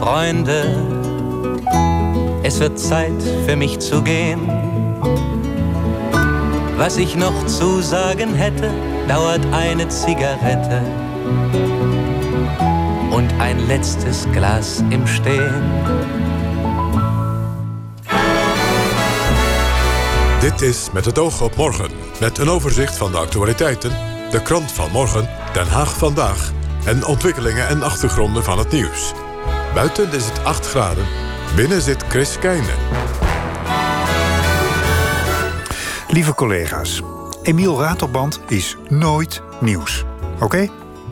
Freunde, es wird Zeit für mich zu gehen. Was ich noch zu sagen hätte, dauert eine Zigarette und ein letztes Glas im Stehen. Dit is Met het oog op morgen, met een overzicht van de actualiteiten, de krant van morgen, Den Haag vandaag en ontwikkelingen en achtergronden van het nieuws. Buiten is het 8 graden, binnen zit Chris Keijne. Lieve collega's, Emiel Ratelband is nooit nieuws. Oké?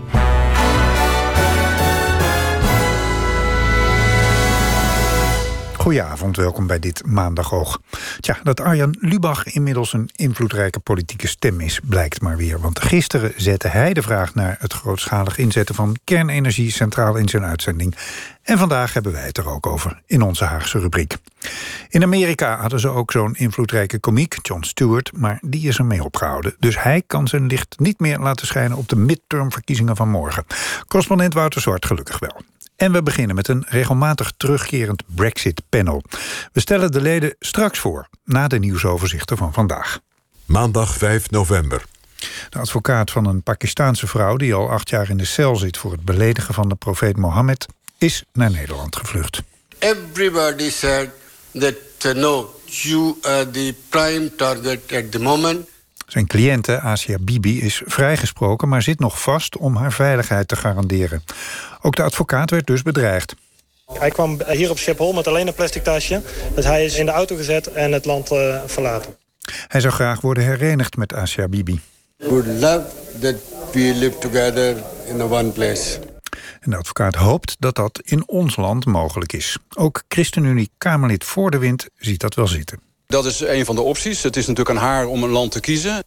Goedenavond, welkom bij dit Maandagoog. Tja, dat Arjan Lubach inmiddels een invloedrijke politieke stem is, blijkt maar weer. Want gisteren zette hij de vraag naar het grootschalig inzetten van kernenergie centraal in zijn uitzending. En vandaag hebben wij het er ook over in onze Haagse rubriek. In Amerika hadden ze ook zo'n invloedrijke komiek, Jon Stewart, maar die is ermee opgehouden. Dus hij kan zijn licht niet meer laten schijnen op de midtermverkiezingen van morgen. Correspondent Wouter Zwart gelukkig wel. En we beginnen met een regelmatig terugkerend Brexit-panel. We stellen de leden straks voor, na de nieuwsoverzichten van vandaag. Maandag 5 november. De advocaat van een Pakistaanse vrouw die al 8 jaar in de cel zit voor het beledigen van de profeet Mohammed is naar Nederland gevlucht. Everybody said that no, you are the prime target at the moment. Zijn cliënte, Asia Bibi, is vrijgesproken, maar zit nog vast om haar veiligheid te garanderen. Ook de advocaat werd dus bedreigd. Hij kwam hier op Schiphol met alleen een plastic tasje. Dus hij is in de auto gezet en het land verlaten. Hij zou graag worden herenigd met Asia Bibi. Would love that we live together in one place. En de advocaat hoopt dat dat in ons land mogelijk is. Ook ChristenUnie-Kamerlid Voor de Wind ziet dat wel zitten. Dat is een van de opties. Het is natuurlijk aan haar om een land te kiezen.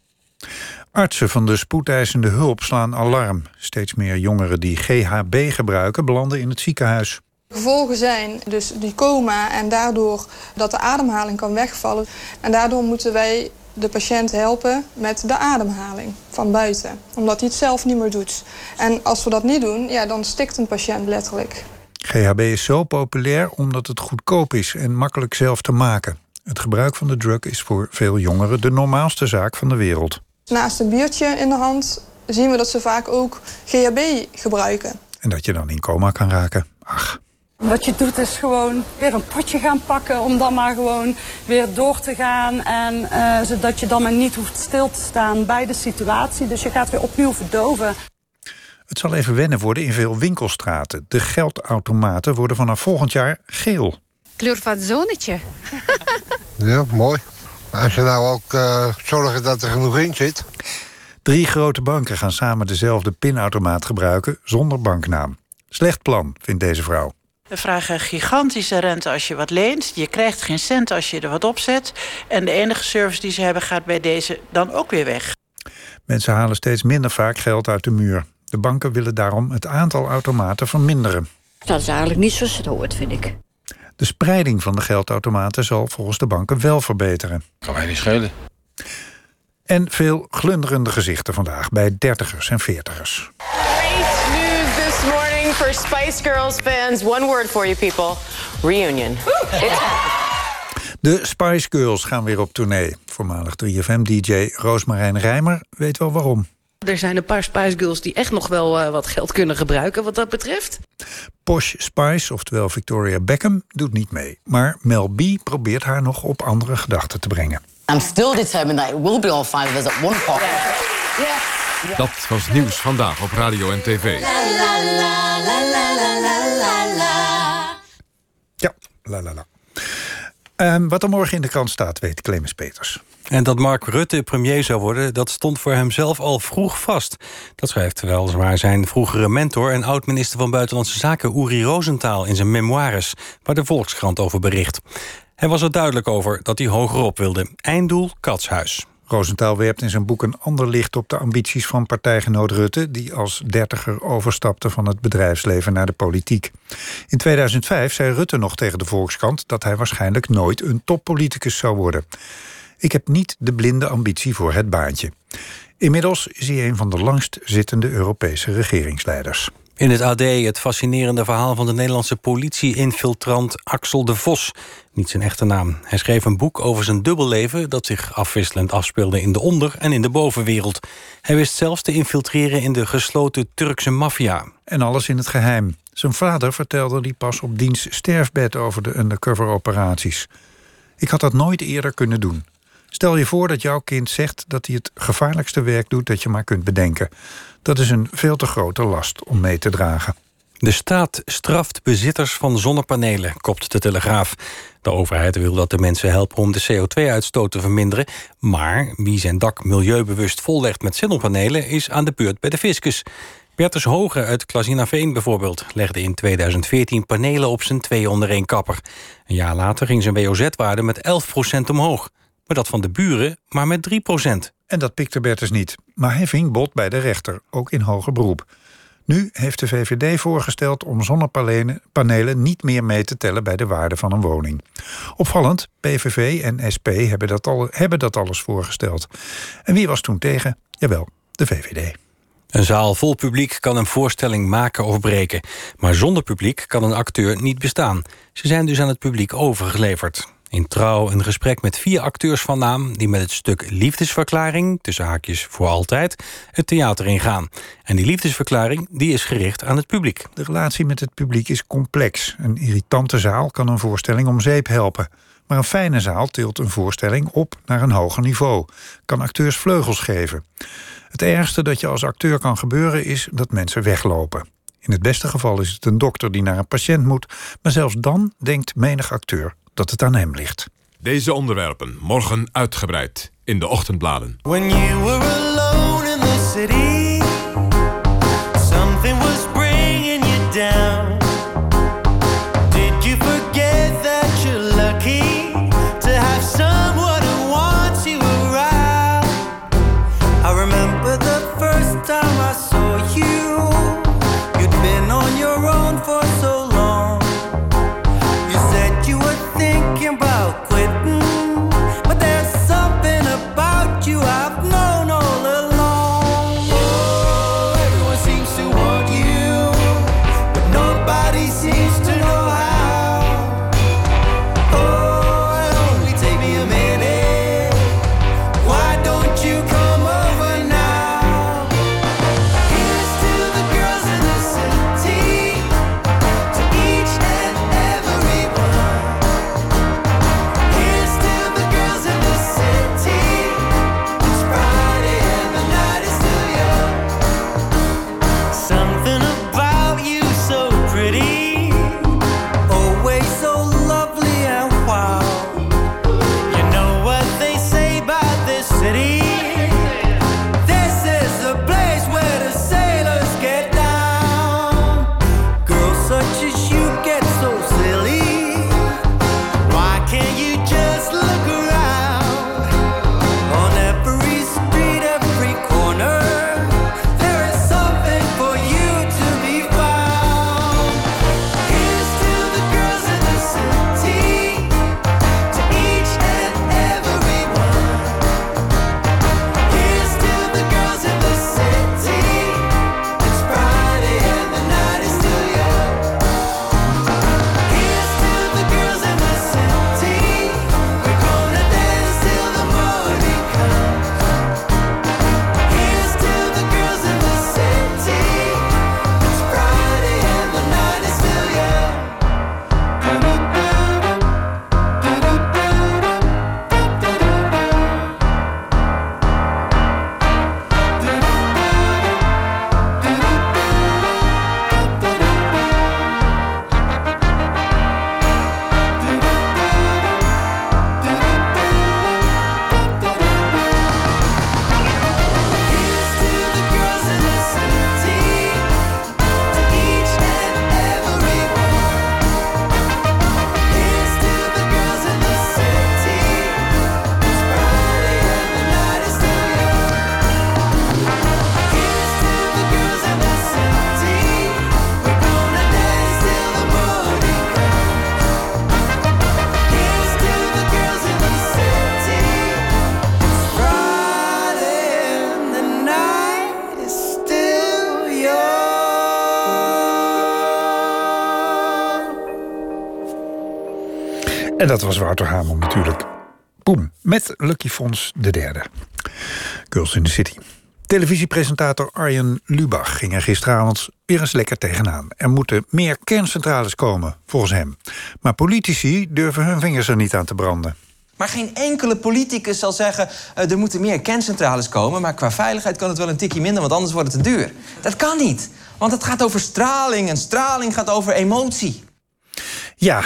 Artsen van de spoedeisende hulp slaan alarm. Steeds meer jongeren die GHB gebruiken belanden in het ziekenhuis. Gevolgen zijn dus die coma en daardoor dat de ademhaling kan wegvallen. En daardoor moeten wij de patiënt helpen met de ademhaling van buiten. Omdat hij het zelf niet meer doet. En als we dat niet doen, ja, dan stikt een patiënt letterlijk. GHB is zo populair omdat het goedkoop is en makkelijk zelf te maken. Het gebruik van de drug is voor veel jongeren de normaalste zaak van de wereld. Naast een biertje in de hand zien we dat ze vaak ook GHB gebruiken. En dat je dan in coma kan raken. Ach. Wat je doet is gewoon weer een potje gaan pakken om dan maar gewoon weer door te gaan. En zodat je dan maar niet hoeft stil te staan bij de situatie. Dus je gaat weer opnieuw verdoven. Het zal even wennen worden in veel winkelstraten. De geldautomaten worden vanaf volgend jaar geel. Kleur van het zonnetje. Ja, mooi. Als je nou ook zorgt dat er genoeg in zit. 3 grote banken gaan samen dezelfde pinautomaat gebruiken zonder banknaam. Slecht plan, vindt deze vrouw. We vragen gigantische rente als je wat leent. Je krijgt geen cent als je er wat op zet. En de enige service die ze hebben gaat bij deze dan ook weer weg. Mensen halen steeds minder vaak geld uit de muur. De banken willen daarom het aantal automaten verminderen. Dat is eigenlijk niet zoals het hoort, vind ik. De spreiding van de geldautomaten zal volgens de banken wel verbeteren. Kan mij niet schelen. En veel glunderende gezichten vandaag bij 30ers en 40ers. Great news this morning for Spice Girls fans. One word for you people. Reunion. De Spice Girls gaan weer op tournee. Voormalig 3FM-dj Roosmarijn Rijmer weet wel waarom. Er zijn een paar Spice Girls die echt nog wel wat geld kunnen gebruiken wat dat betreft. Posh Spice, oftewel Victoria Beckham, doet niet mee. Maar Mel B probeert haar nog op andere gedachten te brengen. I'm still determined that it will be all 5 of us at one point. Yeah. Dat was nieuws vandaag op radio en tv. Ja, la la la. Wat er morgen in de krant staat, weet Clemens Peters. En dat Mark Rutte premier zou worden, dat stond voor hemzelf al vroeg vast. Dat schrijft weliswaar zijn vroegere mentor en oud-minister van Buitenlandse Zaken Uri Rosenthal in zijn memoires, waar de Volkskrant over bericht. Hij was er duidelijk over dat hij hogerop wilde. Einddoel Katshuis. Rosenthal werpt in zijn boek een ander licht op de ambities van partijgenoot Rutte, die als 30er overstapte van het bedrijfsleven naar de politiek. In 2005 zei Rutte nog tegen de Volkskrant dat hij waarschijnlijk nooit een toppoliticus zou worden. Ik heb niet de blinde ambitie voor het baantje. Inmiddels is hij een van de langstzittende Europese regeringsleiders. In het AD het fascinerende verhaal van de Nederlandse politie-infiltrant Axel de Vos. Niet zijn echte naam. Hij schreef een boek over zijn dubbelleven dat zich afwisselend afspeelde in de onder- en in de bovenwereld. Hij wist zelfs te infiltreren in de gesloten Turkse maffia. En alles in het geheim. Zijn vader vertelde die pas op diens sterfbed over de undercover-operaties. Ik had dat nooit eerder kunnen doen. Stel je voor dat jouw kind zegt dat hij het gevaarlijkste werk doet dat je maar kunt bedenken. Dat is een veel te grote last om mee te dragen. De staat straft bezitters van zonnepanelen, kopt de Telegraaf. De overheid wil dat de mensen helpen om de CO2-uitstoot te verminderen. Maar wie zijn dak milieubewust vollegt met zonnepanelen is aan de beurt bij de fiscus. Bertus Hoge uit Klazinaveen bijvoorbeeld legde in 2014 panelen op zijn 2-onder-1-kapper. Een jaar later ging zijn WOZ-waarde met 11% omhoog. Maar dat van de buren maar met 3%. En dat pikte Bertus niet. Maar hij ving bot bij de rechter, ook in hoger beroep. Nu heeft de VVD voorgesteld om zonnepanelen niet meer mee te tellen bij de waarde van een woning. Opvallend, PVV en SP hebben dat alles voorgesteld. En wie was toen tegen? Jawel, de VVD. Een zaal vol publiek kan een voorstelling maken of breken. Maar zonder publiek kan een acteur niet bestaan. Ze zijn dus aan het publiek overgeleverd. In Trouw een gesprek met 4 acteurs van naam die met het stuk liefdesverklaring, tussen haakjes voor altijd, het theater ingaan. En die liefdesverklaring die is gericht aan het publiek. De relatie met het publiek is complex. Een irritante zaal kan een voorstelling om zeep helpen. Maar een fijne zaal tilt een voorstelling op naar een hoger niveau. Kan acteurs vleugels geven. Het ergste dat je als acteur kan gebeuren is dat mensen weglopen. In het beste geval is het een dokter die naar een patiënt moet. Maar zelfs dan denkt menig acteur dat het aan hem ligt. Deze onderwerpen morgen uitgebreid in de ochtendbladen. When you were alone in the city, something was bringing you down. Did you forget that you're lucky to have someone who wants you around? I remember the first time I saw you. You'd been on your own for so long. You said you were thinking about quitting, but there's something about you I've known all along. En dat was Wouter Hamel natuurlijk. Boom, met Lucky Fons III. Girls in the City. Televisiepresentator Arjen Lubach ging er gisteravond weer eens lekker tegenaan. Er moeten meer kerncentrales komen, volgens hem. Maar politici durven hun vingers er niet aan te branden. Maar geen enkele politicus zal zeggen, er moeten meer kerncentrales komen, maar qua veiligheid kan het wel een tikje minder, want anders wordt het te duur. Dat kan niet, want het gaat over straling en straling gaat over emotie. Ja,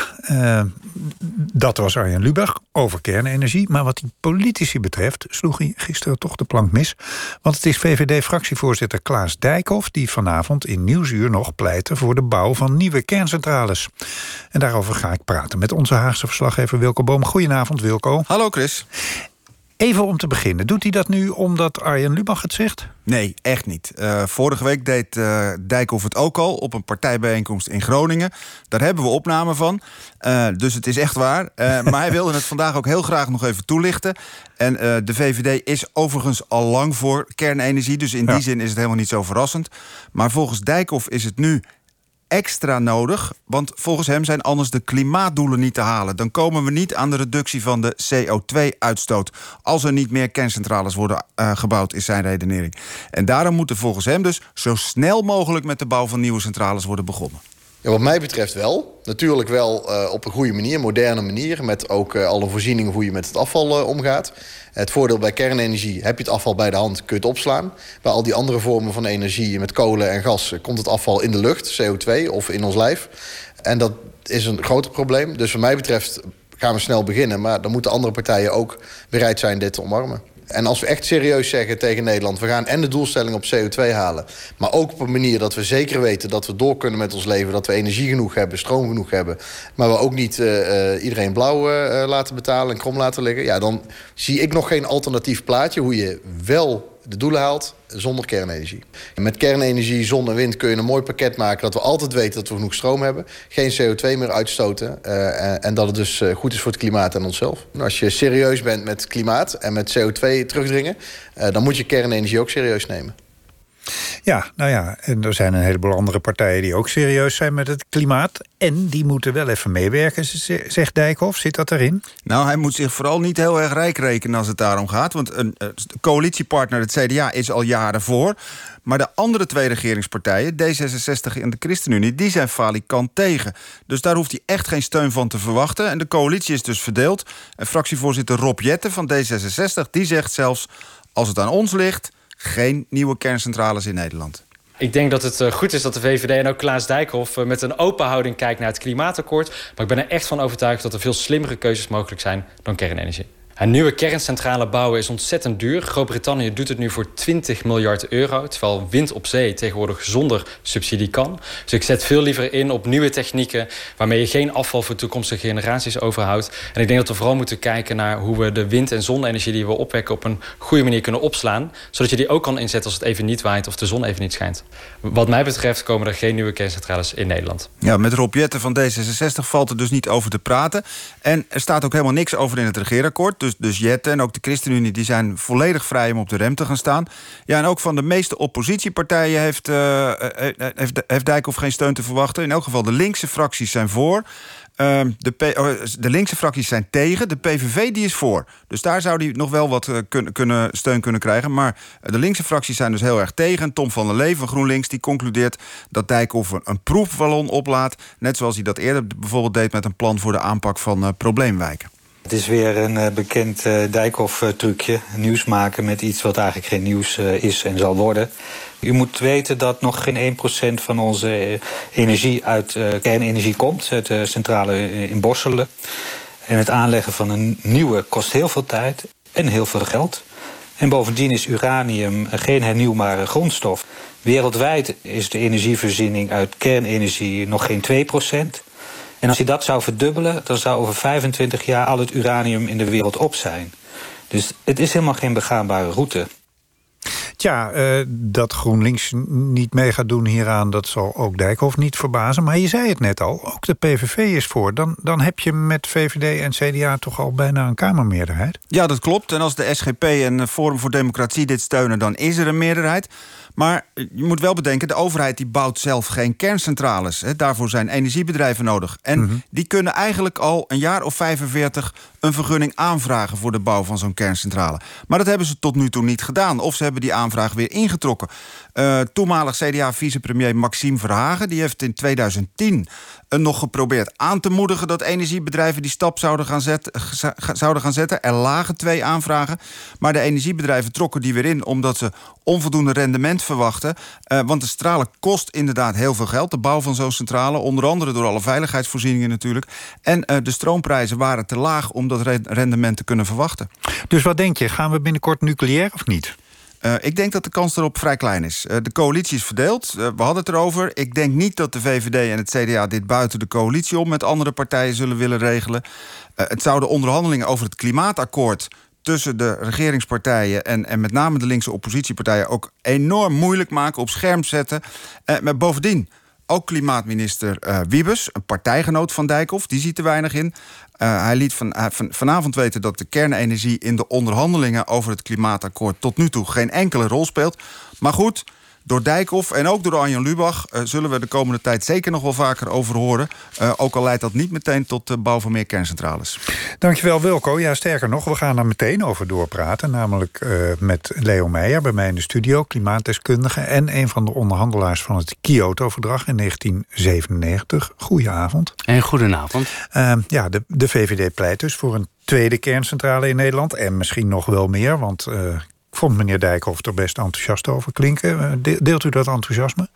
dat was Arjen Lubach over kernenergie. Maar wat die politici betreft sloeg hij gisteren toch de plank mis. Want het is VVD-fractievoorzitter Klaas Dijkhoff die vanavond in Nieuwsuur nog pleitte voor de bouw van nieuwe kerncentrales. En daarover ga ik praten met onze Haagse verslaggever Wilco Boom. Goedenavond, Wilco. Hallo, Chris. Even om te beginnen. Doet hij dat nu omdat Arjen Lubach het zegt? Nee, echt niet. Vorige week deed Dijkhoff het ook al op een partijbijeenkomst in Groningen. Daar hebben we opnamen van. Dus het is echt waar. Maar hij wilde het vandaag ook heel graag nog even toelichten. En de VVD is overigens al lang voor kernenergie. Dus in die zin is het helemaal niet zo verrassend. Maar volgens Dijkhoff is het nu extra nodig, want volgens hem zijn anders de klimaatdoelen niet te halen. Dan komen we niet aan de reductie van de CO2-uitstoot. Als er niet meer kerncentrales worden gebouwd, is zijn redenering. En daarom moet er volgens hem dus zo snel mogelijk met de bouw van nieuwe centrales worden begonnen. Ja, wat mij betreft wel. Natuurlijk wel op een goede manier, moderne manier, met ook alle voorzieningen hoe je met het afval omgaat. Het voordeel bij kernenergie, heb je het afval bij de hand, kun je het opslaan. Bij al die andere vormen van energie, met kolen en gas, komt het afval in de lucht, CO2, of in ons lijf. En dat is een groter probleem. Dus wat mij betreft gaan we snel beginnen, maar dan moeten andere partijen ook bereid zijn dit te omarmen. En als we echt serieus zeggen tegen Nederland, we gaan en de doelstelling op CO2 halen, maar ook op een manier dat we zeker weten dat we door kunnen met ons leven, dat we energie genoeg hebben, stroom genoeg hebben, maar we ook niet iedereen blauw laten betalen en krom laten liggen, ja, dan zie ik nog geen alternatief plaatje hoe je wel de doelen haalt zonder kernenergie. En met kernenergie, zon en wind kun je een mooi pakket maken dat we altijd weten dat we genoeg stroom hebben, geen CO2 meer uitstoten en dat het dus goed is voor het klimaat en onszelf. Als je serieus bent met klimaat en met CO2 terugdringen, dan moet je kernenergie ook serieus nemen. Ja, nou ja, en er zijn een heleboel andere partijen die ook serieus zijn met het klimaat. En die moeten wel even meewerken, zegt Dijkhoff. Zit dat erin? Nou, hij moet zich vooral niet heel erg rijk rekenen als het daarom gaat. Want een coalitiepartner, het CDA, is al jaren voor. Maar de andere twee regeringspartijen, D66 en de ChristenUnie, die zijn falikant tegen. Dus daar hoeft hij echt geen steun van te verwachten. En de coalitie is dus verdeeld. En fractievoorzitter Rob Jetten van D66, die zegt zelfs, als het aan ons ligt, geen nieuwe kerncentrales in Nederland. Ik denk dat het goed is dat de VVD en ook Klaas Dijkhoff met een open houding kijkt naar het klimaatakkoord. Maar ik ben er echt van overtuigd dat er veel slimmere keuzes mogelijk zijn dan kernenergie. Een nieuwe kerncentrale bouwen is ontzettend duur. Groot-Brittannië doet het nu voor 20 miljard euro... terwijl wind op zee tegenwoordig zonder subsidie kan. Dus ik zet veel liever in op nieuwe technieken waarmee je geen afval voor toekomstige generaties overhoudt. En ik denk dat we vooral moeten kijken naar hoe we de wind- en zonne-energie die we opwekken op een goede manier kunnen opslaan, zodat je die ook kan inzetten als het even niet waait of de zon even niet schijnt. Wat mij betreft komen er geen nieuwe kerncentrales in Nederland. Ja, met Rob Jetten van D66 valt er dus niet over te praten. En er staat ook helemaal niks over in het regeerakkoord. Dus Jetten en ook de ChristenUnie die zijn volledig vrij om op de rem te gaan staan. Ja, en ook van de meeste oppositiepartijen heeft Dijkhoff geen steun te verwachten. In elk geval de linkse fracties zijn voor. De linkse fracties zijn tegen. De PVV die is voor. Dus daar zou hij nog wel wat steun kunnen krijgen. Maar de linkse fracties zijn dus heel erg tegen. Tom van der Lee van GroenLinks die concludeert dat Dijkhoff een proefballon oplaat. Net zoals hij dat eerder bijvoorbeeld deed met een plan voor de aanpak van probleemwijken. Het is weer een bekend Dijkhoff-trucje. Nieuws maken met iets wat eigenlijk geen nieuws is en zal worden. U moet weten dat nog geen 1% van onze energie uit kernenergie komt. Uit de centrale in Borselen. En het aanleggen van een nieuwe kost heel veel tijd en heel veel geld. En bovendien is uranium geen hernieuwbare grondstof. Wereldwijd is de energievoorziening uit kernenergie nog geen 2%. En als je dat zou verdubbelen, dan zou over 25 jaar al het uranium in de wereld op zijn. Dus het is helemaal geen begaanbare route. Dat GroenLinks niet mee gaat doen hieraan, dat zal ook Dijkhoff niet verbazen. Maar je zei het net al, ook de PVV is voor. Dan heb je met VVD en CDA toch al bijna een Kamermeerderheid? Ja, dat klopt. En als de SGP en Forum voor Democratie dit steunen, dan is er een meerderheid. Maar je moet wel bedenken, de overheid die bouwt zelf geen kerncentrales. Daarvoor zijn energiebedrijven nodig. En die kunnen eigenlijk al een jaar of 45 een vergunning aanvragen voor de bouw van zo'n kerncentrale. Maar dat hebben ze tot nu toe niet gedaan. Of ze hebben die aanvraag weer ingetrokken. Toenmalig CDA-vicepremier Maxime Verhagen, die heeft in 2010 nog geprobeerd aan te moedigen dat energiebedrijven die stap zouden gaan zetten. Er lagen 2 aanvragen, maar de energiebedrijven trokken die weer in omdat ze onvoldoende rendement verwachten. Want de stralen kost inderdaad heel veel geld, de bouw van zo'n centrale, onder andere door alle veiligheidsvoorzieningen natuurlijk. En de stroomprijzen waren te laag om dat rendement te kunnen verwachten. Dus wat denk je, gaan we binnenkort nucleair of niet? Ik denk dat de kans erop vrij klein is. De coalitie is verdeeld, we hadden het erover. Ik denk niet dat de VVD en het CDA dit buiten de coalitie om met andere partijen zullen willen regelen. Het zou de onderhandelingen over het klimaatakkoord tussen de regeringspartijen en met name de linkse oppositiepartijen ook enorm moeilijk maken, op scherm zetten. Maar bovendien, ook klimaatminister Wiebes, een partijgenoot van Dijkhoff, die ziet er weinig in. Hij liet vanavond weten dat de kernenergie in de onderhandelingen over het klimaatakkoord tot nu toe geen enkele rol speelt. Maar goed, door Dijkhoff en ook door Arjen Lubach zullen we de komende tijd zeker nog wel vaker over horen. Ook al leidt dat niet meteen tot de bouw van meer kerncentrales. Dankjewel, Wilco. Ja, sterker nog, we gaan daar meteen over doorpraten. Namelijk met Leo Meijer bij mij in de studio, klimaatdeskundige en een van de onderhandelaars van het Kyoto-verdrag in 1997. Goedenavond. En goedenavond. De VVD pleit dus voor een tweede kerncentrale in Nederland. En misschien nog wel meer, want ik vond meneer Dijkhoff er best enthousiast over klinken. Deelt u dat enthousiasme?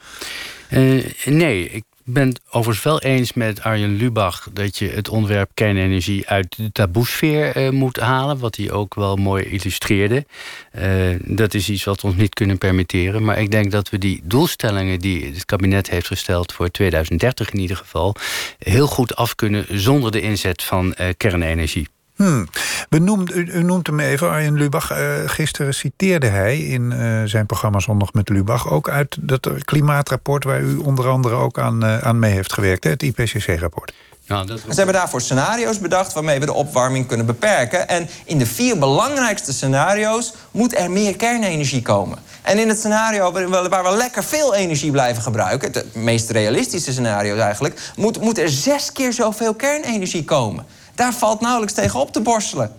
Nee, ik ben het overigens wel eens met Arjen Lubach dat je het onderwerp kernenergie uit de taboesfeer moet halen, wat hij ook wel mooi illustreerde. Dat is iets wat we ons niet kunnen permitteren. Maar ik denk dat we die doelstellingen die het kabinet heeft gesteld voor 2030 in ieder geval heel goed af kunnen zonder de inzet van kernenergie. U noemt hem even, Arjen Lubach. Gisteren citeerde hij in zijn programma Zondag met Lubach ook uit dat klimaatrapport waar u onder andere ook aan mee heeft gewerkt, het IPCC-rapport. Ze hebben daarvoor scenario's bedacht waarmee we de opwarming kunnen beperken. En in de 4 belangrijkste scenario's moet er meer kernenergie komen. En in het scenario waar we lekker veel energie blijven gebruiken, het meest realistische scenario eigenlijk, moet er 6 keer zoveel kernenergie komen. Daar valt nauwelijks tegen op te borstelen.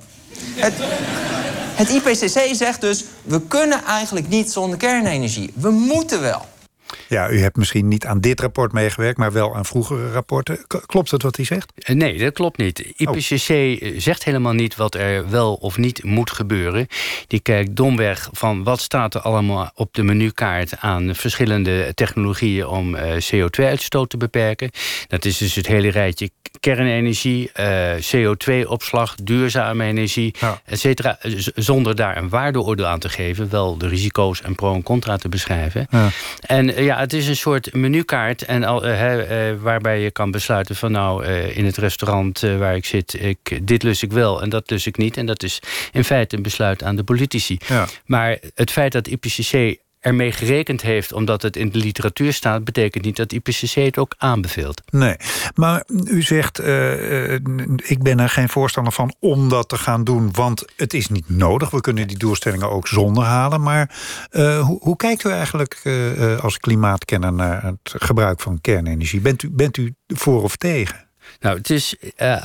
Het IPCC zegt dus, we kunnen eigenlijk niet zonder kernenergie. We moeten wel. Ja, u hebt misschien niet aan dit rapport meegewerkt, maar wel aan vroegere rapporten. Klopt het wat hij zegt? Nee, dat klopt niet. IPCC zegt helemaal niet wat er wel of niet moet gebeuren. Die kijkt domweg van wat staat er allemaal op de menukaart aan verschillende technologieën om CO2-uitstoot te beperken. Dat is dus het hele rijtje kernenergie, CO2-opslag, duurzame energie, et cetera. Zonder daar een waardeoordeel aan te geven, wel de risico's en pro en contra te beschrijven. Ja. En het is een soort menukaart en waarbij je kan besluiten van in het restaurant waar ik zit, dit lust ik wel en dat lust ik niet. En dat is in feite een besluit aan de politici. Ja. Maar het feit dat IPCC ermee gerekend heeft omdat het in de literatuur staat, betekent niet dat IPCC het ook aanbeveelt. Nee, maar u zegt, ik ben er geen voorstander van om dat te gaan doen, want het is niet nodig. We kunnen die doelstellingen ook zonder halen. Maar hoe kijkt u eigenlijk als klimaatkenner naar het gebruik van kernenergie? Bent u voor of tegen? Nou, het is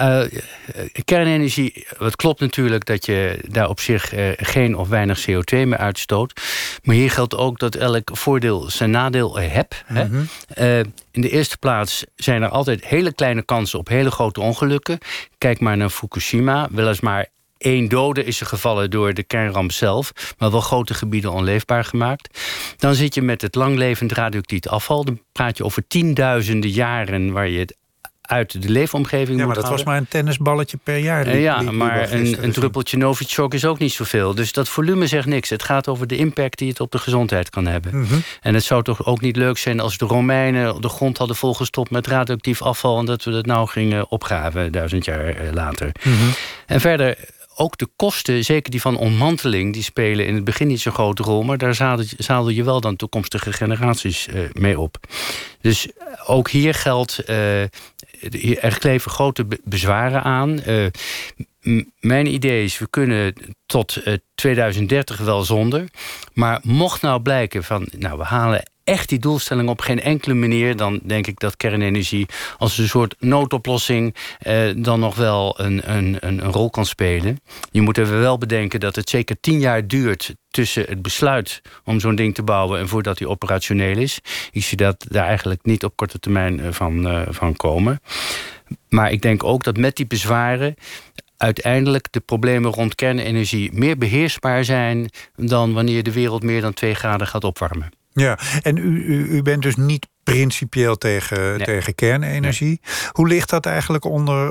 kernenergie. Het klopt natuurlijk dat je daar op zich geen of weinig CO2 meer uitstoot. Maar hier geldt ook dat elk voordeel zijn nadeel hebt. Mm-hmm. In de eerste plaats zijn er altijd hele kleine kansen op hele grote ongelukken. Kijk maar naar Fukushima. Weliswaar 1 dode is er gevallen door de kernramp zelf, maar wel grote gebieden onleefbaar gemaakt. Dan zit je met het langlevend radioactief afval. Dan praat je over 10.000 jaren waar je het uit de leefomgeving. Ja, maar dat was maar een tennisballetje per jaar. Maar een druppeltje Novichok is ook niet zoveel. Dus dat volume zegt niks. Het gaat over de impact die het op de gezondheid kan hebben. Mm-hmm. En het zou toch ook niet leuk zijn als de Romeinen de grond hadden volgestopt met radioactief afval en dat we dat nou gingen opgraven 1000 jaar later. Mm-hmm. En verder, ook de kosten, zeker die van ontmanteling, die spelen in het begin niet zo'n grote rol, maar daar zadel je wel dan toekomstige generaties mee op. Dus ook hier geldt, er kleven grote bezwaren aan. Mijn idee is, we kunnen tot 2030 wel zonder. Maar mocht nou blijken van, we halen echt die doelstelling op geen enkele manier, dan denk ik dat kernenergie als een soort noodoplossing dan nog wel een rol kan spelen. Je moet even wel bedenken dat het zeker 10 jaar duurt tussen het besluit om zo'n ding te bouwen en voordat die operationeel is. Ik zie dat daar eigenlijk niet op korte termijn van komen. Maar ik denk ook dat met die bezwaren uiteindelijk de problemen rond kernenergie meer beheersbaar zijn dan wanneer de wereld meer dan 2 graden gaat opwarmen. Ja, en u bent dus niet principieel tegen kernenergie. Hoe ligt dat eigenlijk onder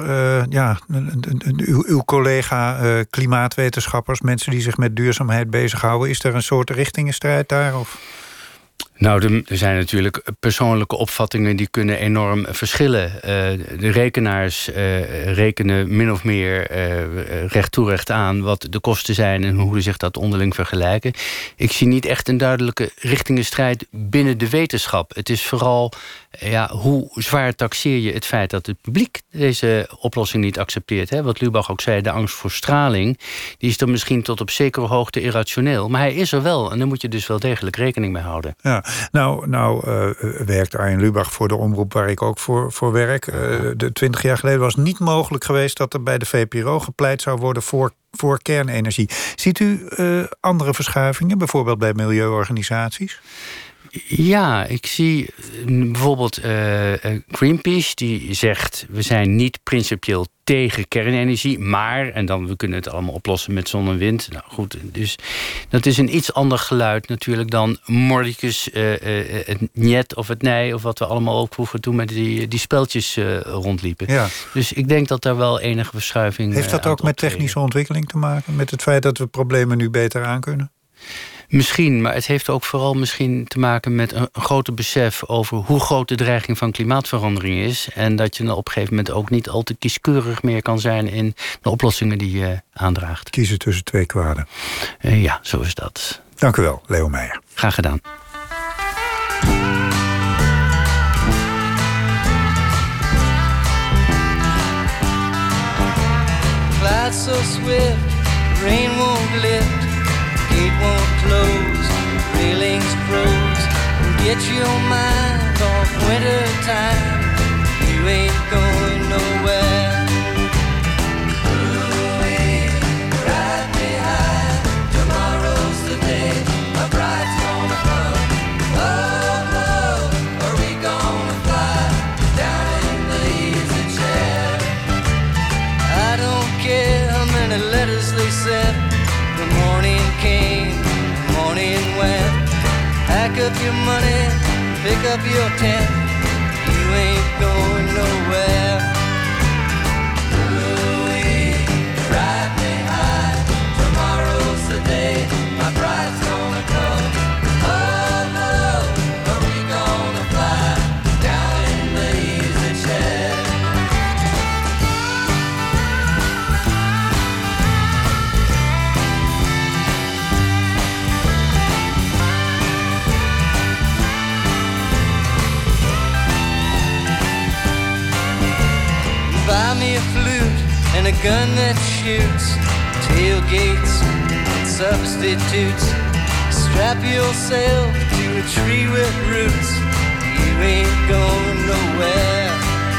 uw collega klimaatwetenschappers, mensen die zich met duurzaamheid bezighouden? Is er een soort richtingenstrijd daar? Of? Nou, er zijn natuurlijk persoonlijke opvattingen die kunnen enorm verschillen. De rekenaars rekenen min of meer recht toe recht aan wat de kosten zijn en hoe zich dat onderling vergelijken. Ik zie niet echt een duidelijke richtingenstrijd binnen de wetenschap. Het is vooral hoe zwaar taxeer je het feit dat het publiek deze oplossing niet accepteert. Hè? Wat Lubach ook zei, de angst voor straling, die is dan misschien tot op zekere hoogte irrationeel. Maar hij is er wel en daar moet je dus wel degelijk rekening mee houden. Ja, nou werkt Arjen Lubach voor de omroep waar ik ook voor werk. 20 jaar geleden was het niet mogelijk geweest dat er bij de VPRO gepleit zou worden voor kernenergie. Ziet u andere verschuivingen, bijvoorbeeld bij milieuorganisaties? Ja, ik zie bijvoorbeeld Greenpeace die zegt, we zijn niet principieel tegen kernenergie, maar, en dan we kunnen het allemaal oplossen met zon en wind. Nou goed, dus dat is een iets ander geluid natuurlijk dan mordicus, het niet of het nee, of wat we allemaal ook vroeger toen met die speltjes rondliepen. Ja. Dus ik denk dat daar wel enige verschuiving heeft dat ook met technische ontwikkeling te maken? Met het feit dat we problemen nu beter aankunnen? Misschien, maar het heeft ook vooral misschien te maken met een groter besef over hoe groot de dreiging van klimaatverandering is. En dat je op een gegeven moment ook niet al te kieskeurig meer kan zijn in de oplossingen die je aandraagt. Kiezen tussen 2 kwaden. Ja, zo is dat. Dank u wel, Leo Meijer. Graag gedaan. Clouds so swift, rain won't lift. Gate won't close, railings froze. Get your mind off winter time. You ain't going nowhere. Ooh-wee, ride me high. Tomorrow's the day my bride's gonna come. Oh, oh, are we gonna fly down in the easy chair? I don't care how many letters they sent. The morning came, morning went. Pack up your money, pick up your tent. You ain't going nowhere. Ooh-wee, ride me high. Tomorrow's the day my bride's gonna come. Oh, no, are we gonna fly down in the easy chair? Buy me a flute and a gun that shoots, tailgates, substitutes. Strap yourself to a tree with roots. You ain't going nowhere.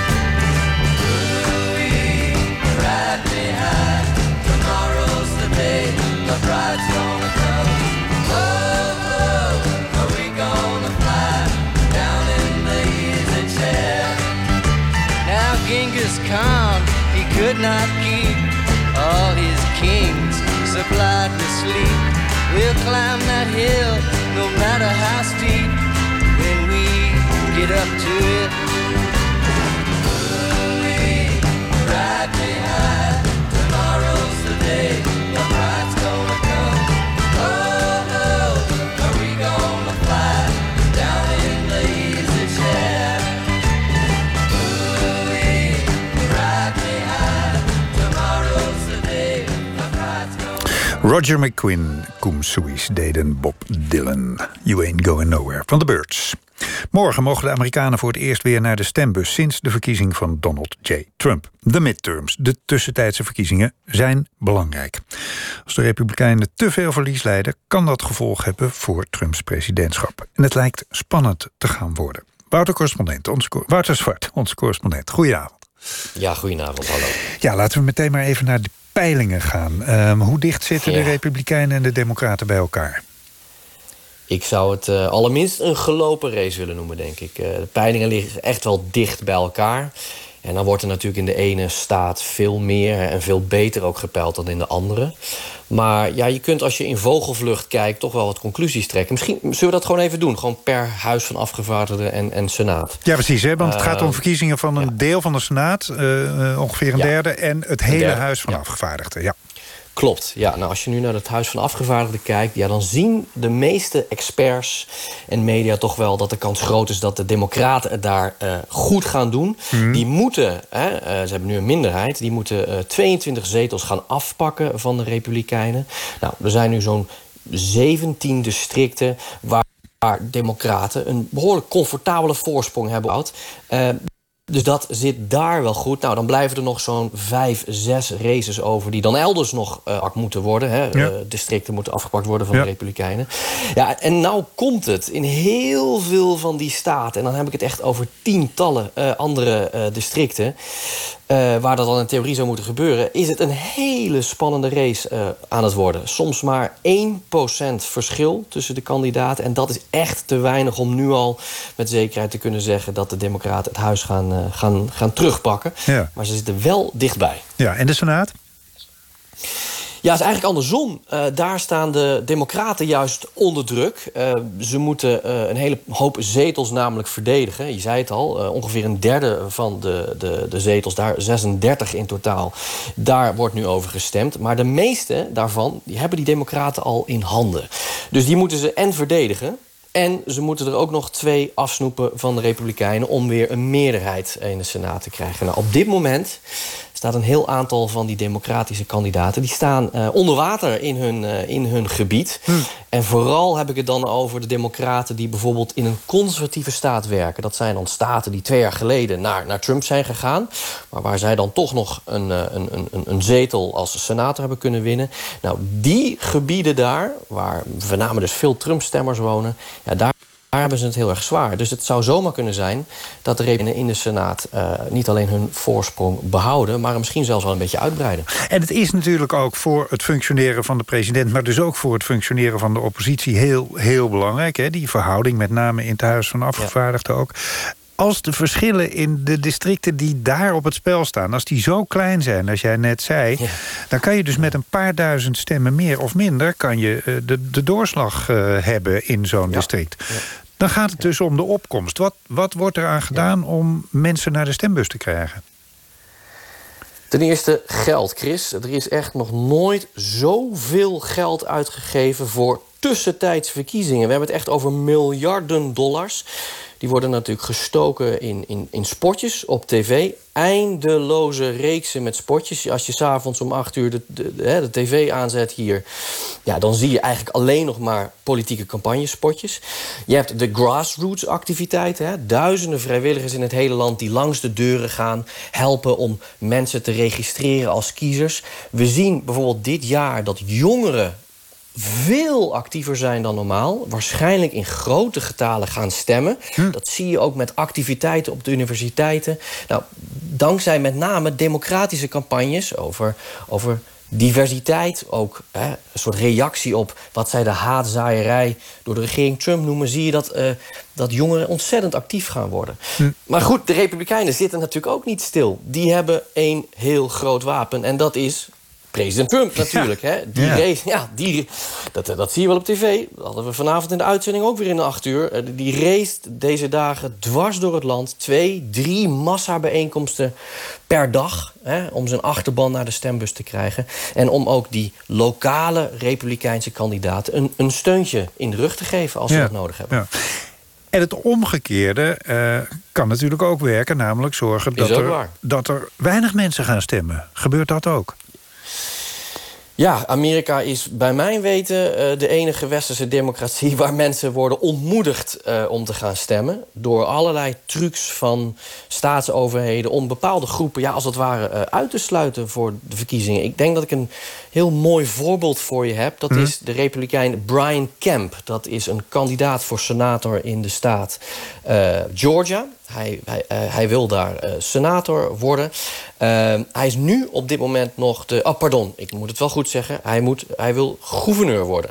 Ooh-wee, ride me high. Tomorrow's the day my bride's gonna come. Oh, oh, are we gonna fly down in the easy chair? Now Genghis Khan, he could not keep all his kings supplied with sleep. We'll climb that hill no matter how steep when we get up to it. Ooh-wee, ride me high. Tomorrow's the day the bride's gonna come. Oh, oh, are we gonna fly down in the easy chair? Ooh-wee, ride me high. Tomorrow's the day the bride's Roger McGuinn, Koem Suis deden Bob Dylan. You Ain't Going Nowhere van The Byrds. Morgen mogen de Amerikanen voor het eerst weer naar de stembus sinds de verkiezing van Donald J. Trump. De midterms, de tussentijdse verkiezingen, zijn belangrijk. Als de Republikeinen te veel verlies lijden, kan dat gevolg hebben voor Trumps presidentschap. En het lijkt spannend te gaan worden. Wouter Zwart, onze correspondent. Goedenavond. Ja, goedenavond, hallo. Ja, laten we meteen maar even naar de peilingen gaan. Hoe dicht zitten de Republikeinen en de Democraten bij elkaar? Ik zou het allerminst een gelopen race willen noemen, denk ik. De peilingen liggen echt wel dicht bij elkaar. En dan wordt er natuurlijk in de ene staat veel meer en veel beter ook gepeild dan in de andere. Maar ja, je kunt als je in vogelvlucht kijkt toch wel wat conclusies trekken. Misschien zullen we dat gewoon even doen. Gewoon per Huis van Afgevaardigden en Senaat. Ja, precies. Hè? Want het gaat om verkiezingen van een deel van de Senaat. Ongeveer een derde. En het hele Huis van Afgevaardigden. Ja. Klopt, ja. Nou, als je nu naar het Huis van Afgevaardigden kijkt, ja, dan zien de meeste experts en media toch wel dat de kans groot is dat de Democraten het daar goed gaan doen. Die moeten, ze hebben nu een minderheid, die moeten 22 zetels gaan afpakken van de Republikeinen. Nou, er zijn nu zo'n 17 districten waar Democraten een behoorlijk comfortabele voorsprong hebben gehad. Dus dat zit daar wel goed. Nou, dan blijven er nog zo'n 5, 6 races over die dan elders nog moeten worden. Hè. Ja. Districten moeten afgepakt worden van de Republikeinen. Ja, en nou komt het in heel veel van die staten, en dan heb ik het echt over tientallen andere districten, waar dat dan in theorie zou moeten gebeuren, is het een hele spannende race aan het worden. Soms maar 1% verschil tussen de kandidaten. En dat is echt te weinig om nu al met zekerheid te kunnen zeggen dat de Democraten het huis gaan terugpakken. Ja. Maar ze zitten wel dichtbij. Ja, en de Senaat? Ja, het is eigenlijk andersom. Daar staan de Democraten juist onder druk. Ze moeten een hele hoop zetels namelijk verdedigen. Je zei het al, ongeveer een derde van de zetels, daar 36 in totaal. Daar wordt nu over gestemd. Maar de meeste daarvan die hebben die Democraten al in handen. Dus die moeten ze en verdedigen. En ze moeten er ook nog 2 afsnoepen van de Republikeinen om weer een meerderheid in de Senaat te krijgen. Nou, op dit moment staat een heel aantal van die democratische kandidaten, die staan onder water in hun gebied. En vooral heb ik het dan over de democraten die bijvoorbeeld in een conservatieve staat werken. Dat zijn dan staten die 2 jaar geleden naar Trump zijn gegaan, maar waar zij dan toch nog een zetel als senator hebben kunnen winnen. Nou, die gebieden daar, waar voornamelijk dus veel Trump-stemmers wonen, ja, daar hebben ze het heel erg zwaar. Dus het zou zomaar kunnen zijn dat de Republikeinen in de Senaat niet alleen hun voorsprong behouden, maar misschien zelfs wel een beetje uitbreiden. En het is natuurlijk ook voor het functioneren van de president, maar dus ook voor het functioneren van de oppositie heel, heel belangrijk. Hè? Die verhouding met name in het Huis van Afgevaardigden ook. Als de verschillen in de districten die daar op het spel staan, als die zo klein zijn, als jij net zei, dan kan je dus met een paar duizend stemmen meer of minder, kan je de doorslag hebben in zo'n district. Ja. Dan gaat het dus om de opkomst. Wat wordt er aan gedaan om mensen naar de stembus te krijgen? Ten eerste geld, Chris. Er is echt nog nooit zoveel geld uitgegeven voor tussentijds verkiezingen. We hebben het echt over miljarden dollars. Die worden natuurlijk gestoken in spotjes op tv. Eindeloze reeksen met spotjes. Als je 's avonds om 8 uur de tv aanzet hier, ja, dan zie je eigenlijk alleen nog maar politieke campagnespotjes. Je hebt de grassroots activiteiten. Hè? Duizenden vrijwilligers in het hele land die langs de deuren gaan, helpen om mensen te registreren als kiezers. We zien bijvoorbeeld dit jaar dat jongeren veel actiever zijn dan normaal. Waarschijnlijk in grote getalen gaan stemmen. Dat zie je ook met activiteiten op de universiteiten. Nou, dankzij met name democratische campagnes over diversiteit. Ook een soort reactie op wat zij de haatzaaierij door de regering Trump noemen, zie je dat jongeren ontzettend actief gaan worden. Maar goed, de Republikeinen zitten natuurlijk ook niet stil. Die hebben één heel groot wapen en dat is president Trump natuurlijk. Ja. Hè? Dat zie je wel op tv. Dat hadden we vanavond in de uitzending ook weer in de 8 uur. Die race deze dagen dwars door het land. 2, 3 massabijeenkomsten per dag. Hè, om zijn achterban naar de stembus te krijgen. En om ook die lokale republikeinse kandidaten een steuntje in de rug te geven als ze dat nodig hebben. Ja. En het omgekeerde kan natuurlijk ook werken. Namelijk zorgen dat er weinig mensen gaan stemmen. Gebeurt dat ook? Ja, Amerika is bij mijn weten de enige westerse democratie waar mensen worden ontmoedigd om te gaan stemmen. Door allerlei trucs van staatsoverheden om bepaalde groepen, als het ware, uit te sluiten voor de verkiezingen. Ik denk dat ik een heel mooi voorbeeld voor je heb. Dat is de Republikein Brian Kemp. Dat is een kandidaat voor senator in de staat Georgia. Hij wil daar senator worden. Hij is nu op dit moment nog ik moet het wel goed zeggen. Hij wil gouverneur worden.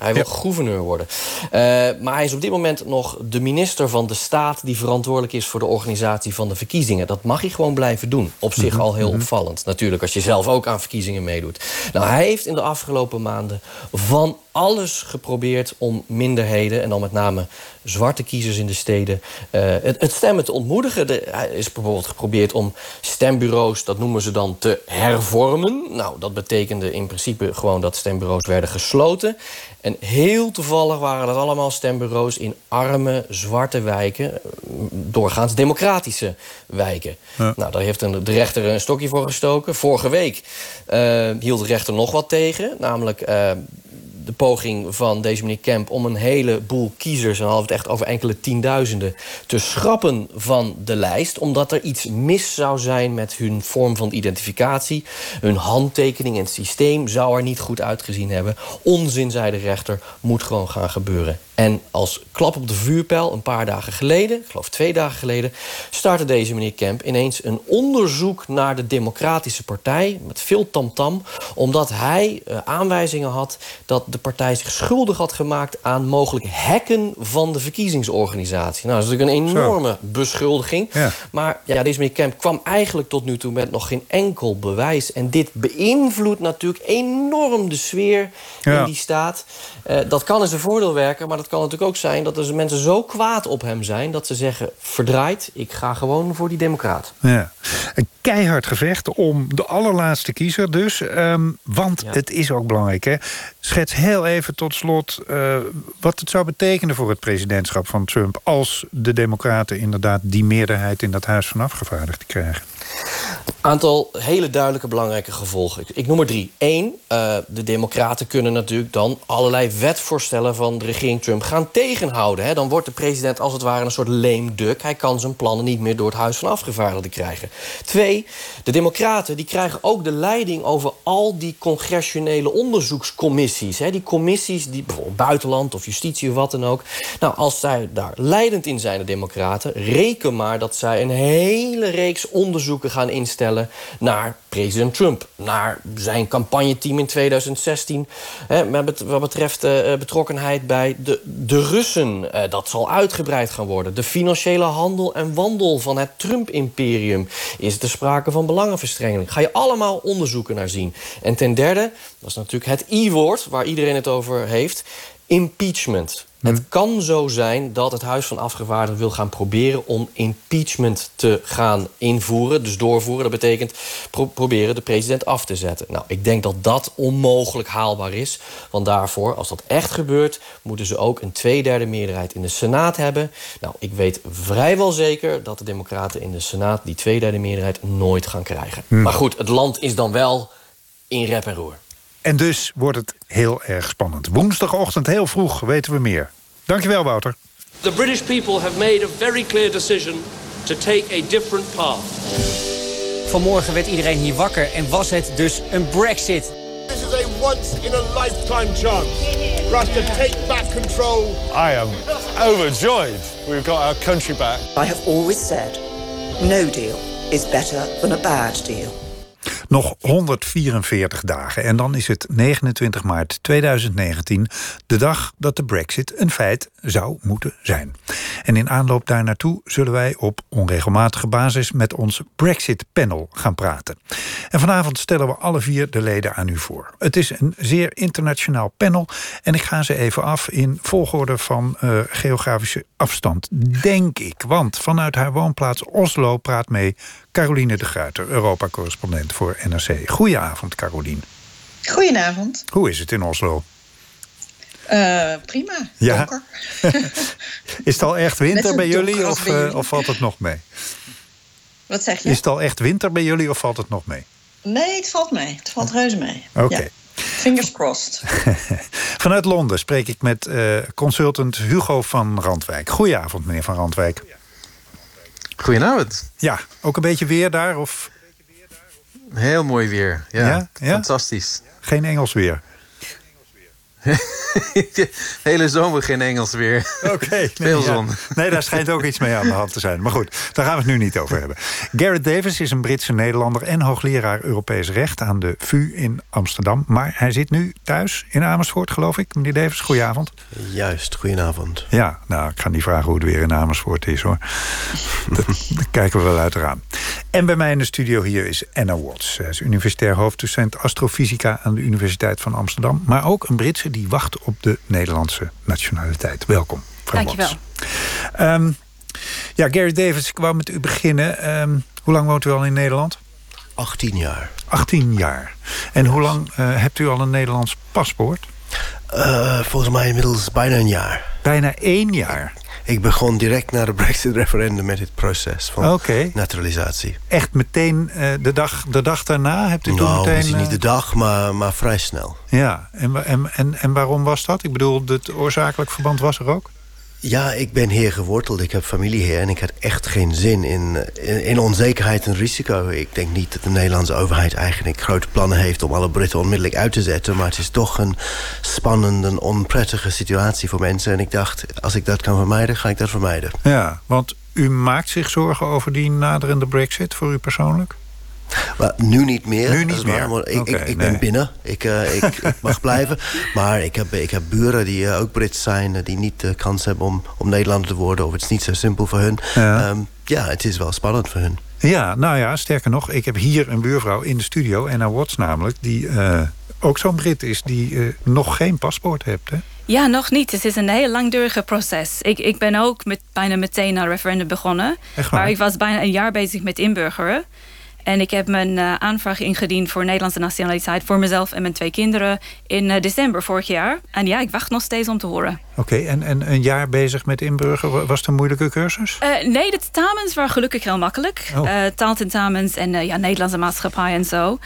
Maar hij is op dit moment nog de minister van de staat die verantwoordelijk is voor de organisatie van de verkiezingen. Dat mag hij gewoon blijven doen. Op zich al heel opvallend. Natuurlijk, als je zelf ook aan verkiezingen meedoet. Nou, hij heeft in de afgelopen maanden van alles geprobeerd om minderheden, en dan met name zwarte kiezers in de steden, het stemmen te ontmoedigen. Hij is bijvoorbeeld geprobeerd om stembureaus, dat noemen ze dan, te hervormen. Nou, dat betekende in principe gewoon dat stembureaus werden gesloten. En heel toevallig waren dat allemaal stembureaus in arme, zwarte wijken, doorgaans democratische wijken. Ja. Nou, daar heeft de rechter een stokje voor gestoken. Vorige week hield de rechter nog wat tegen, namelijk de poging van deze meneer Kemp om een heleboel kiezers, en dan hadden we het echt over enkele tienduizenden, te schrappen van de lijst, omdat er iets mis zou zijn met hun vorm van identificatie. Hun handtekening en het systeem zou er niet goed uitgezien hebben. Onzin, zei de rechter, moet gewoon gaan gebeuren. En als klap op de vuurpijl, een paar dagen geleden, ik geloof 2 dagen geleden, startte deze meneer Kemp ineens een onderzoek naar de Democratische Partij, met veel tamtam, omdat hij aanwijzingen had dat de partij zich schuldig had gemaakt aan mogelijk hacken van de verkiezingsorganisatie. Nou, dat is natuurlijk een enorme beschuldiging. Ja. Maar deze meneer Kemp kwam eigenlijk tot nu toe met nog geen enkel bewijs. En dit beïnvloedt natuurlijk enorm de sfeer in die staat. Dat kan in zijn voordeel werken, maar dat kan natuurlijk ook zijn dat er mensen zo kwaad op hem zijn dat ze zeggen, verdraaid, ik ga gewoon voor die democraat. Ja. Een keihard gevecht om de allerlaatste kiezer dus. Want het is ook belangrijk, hè? Schets heel even tot slot wat het zou betekenen voor het presidentschap van Trump als de democraten inderdaad die meerderheid in dat Huis van Afgevaardigden krijgen. Aantal hele duidelijke belangrijke gevolgen. Ik noem er 3. 1, de democraten kunnen natuurlijk dan allerlei wetvoorstellen van de regering Trump gaan tegenhouden. Hè. Dan wordt de president als het ware een soort lame duck. Hij kan zijn plannen niet meer door het Huis van Afgevaardigden krijgen. 2, de democraten die krijgen ook de leiding over al die congressionele onderzoekscommissies. Hè. Die commissies, die bijvoorbeeld buitenland of justitie of wat dan ook. Nou, als zij daar leidend in zijn, de democraten, reken maar dat zij een hele reeks onderzoeken gaan instellen naar president Trump, naar zijn campagneteam in 2016. Wat betreft betrokkenheid bij de Russen. Dat zal uitgebreid gaan worden. De financiële handel en wandel van het Trump-imperium. Is er sprake van belangenverstrengeling? Ga je allemaal onderzoeken naar zien. En ten derde, dat is natuurlijk het I-woord waar iedereen het over heeft, impeachment. Het kan zo zijn dat het Huis van Afgevaardigden wil gaan proberen om impeachment te gaan invoeren, dus doorvoeren. Dat betekent proberen de president af te zetten. Nou, ik denk dat dat onmogelijk haalbaar is. Want daarvoor, als dat echt gebeurt, moeten ze ook een 2/3 meerderheid in de Senaat hebben. Nou, ik weet vrijwel zeker dat de democraten in de Senaat die 2/3 meerderheid nooit gaan krijgen. Maar goed, het land is dan wel in rep en roer. En dus wordt het heel erg spannend. Woensdagochtend heel vroeg weten we meer. Dankjewel, Wouter. The British people have made a very clear decision to take a different path. Vanmorgen werd iedereen hier wakker en was het dus een Brexit. This is a once-in-a-lifetime chance for us to take back control. I am overjoyed. We've got our country back. I have always said, no deal is better than a bad deal. Nog 144 dagen en dan is het 29 maart 2019... de dag dat de Brexit een feit zou moeten zijn. En in aanloop daar naartoe zullen wij op onregelmatige basis met ons Brexit-panel gaan praten. En vanavond stellen we alle 4 de leden aan u voor. Het is een zeer internationaal panel en ik ga ze even af in volgorde van geografische afstand, denk ik. Want vanuit haar woonplaats Oslo praat mee Caroline de Gruyter, Europa-correspondent voor NRC. Goedenavond, Caroline. Goedenavond. Hoe is het in Oslo? Prima, ja? donker. Is het al echt winter bij jullie of valt het nog mee? Wat zeg je? Is het al echt winter bij jullie of valt het nog mee? Nee, het valt mee. Het valt reuze mee. Oké. Ja. Fingers crossed. Vanuit Londen spreek ik met consultant Hugo van Randwijk. Goedenavond, meneer van Randwijk. Goedenavond. Ja, ook een beetje weer daar? Of? Heel mooi weer. Ja? Fantastisch. Geen Engels weer? De hele zomer geen Engels weer. Oké. Veel zon. Nee, daar schijnt ook iets mee aan de hand te zijn. Maar goed, daar gaan we het nu niet over hebben. Gareth Davis is een Britse Nederlander en hoogleraar Europees Recht aan de VU in Amsterdam. Maar hij zit nu thuis in Amersfoort, geloof ik. Meneer Davis, goedenavond. Juist, goedenavond. Ja, nou, ik ga niet vragen hoe het weer in Amersfoort is, hoor. Dat kijken we wel uit eraan. En bij mij in de studio hier is Anna Watts. Zij is universitair hoofddocent astrofysica aan de Universiteit van Amsterdam. Maar ook een Britse die wacht op de Nederlandse nationaliteit. Welkom, mevrouw Watts. Dankjewel. Ja, Gareth Davis, ik wou met u beginnen. Hoe lang woont u al in Nederland? 18 jaar. 18 jaar. En hoe lang hebt u al een Nederlands paspoort? Volgens mij inmiddels bijna een jaar. Bijna 1 jaar? Ik begon direct na het Brexit-referendum met het proces van naturalisatie. Echt meteen de dag daarna? Hebt u toen meteen, misschien niet de dag, maar vrij snel. Ja, en waarom was dat? Ik bedoel, het oorzakelijk verband was er ook? Ja, ik ben hier geworteld. Ik heb familie hier en ik had echt geen zin in onzekerheid en risico. Ik denk niet dat de Nederlandse overheid eigenlijk grote plannen heeft om alle Britten onmiddellijk uit te zetten. Maar het is toch een spannende, onprettige situatie voor mensen. En ik dacht, als ik dat kan vermijden, ga ik dat vermijden. Ja, want u maakt zich zorgen over die naderende Brexit voor u persoonlijk? Maar nu niet meer. Nu niet meer? Waar, ik ben binnen. Ik mag blijven. Maar ik heb buren die ook Brits zijn, die niet de kans hebben om Nederlander te worden. Of het is niet zo simpel voor hun. Ja, het is wel spannend voor hun. Ja, nou ja, sterker nog, ik heb hier een buurvrouw in de studio, Anna Watts namelijk, die ook zo'n Brit is, die nog geen paspoort heeft, hè? Ja, nog niet. Het is een heel langdurige proces. Ik ben ook bijna meteen na het referendum begonnen. Echt waar? Maar ik was bijna een jaar bezig met inburgeren. En ik heb mijn aanvraag ingediend voor Nederlandse nationaliteit voor mezelf en mijn 2 kinderen in december vorig jaar. En ja, ik wacht nog steeds om te horen. Oké, en een jaar bezig met inburgeren, was het een moeilijke cursus? Nee, de tentamens waren gelukkig heel makkelijk. Taaltentamens en Nederlandse maatschappij en zo.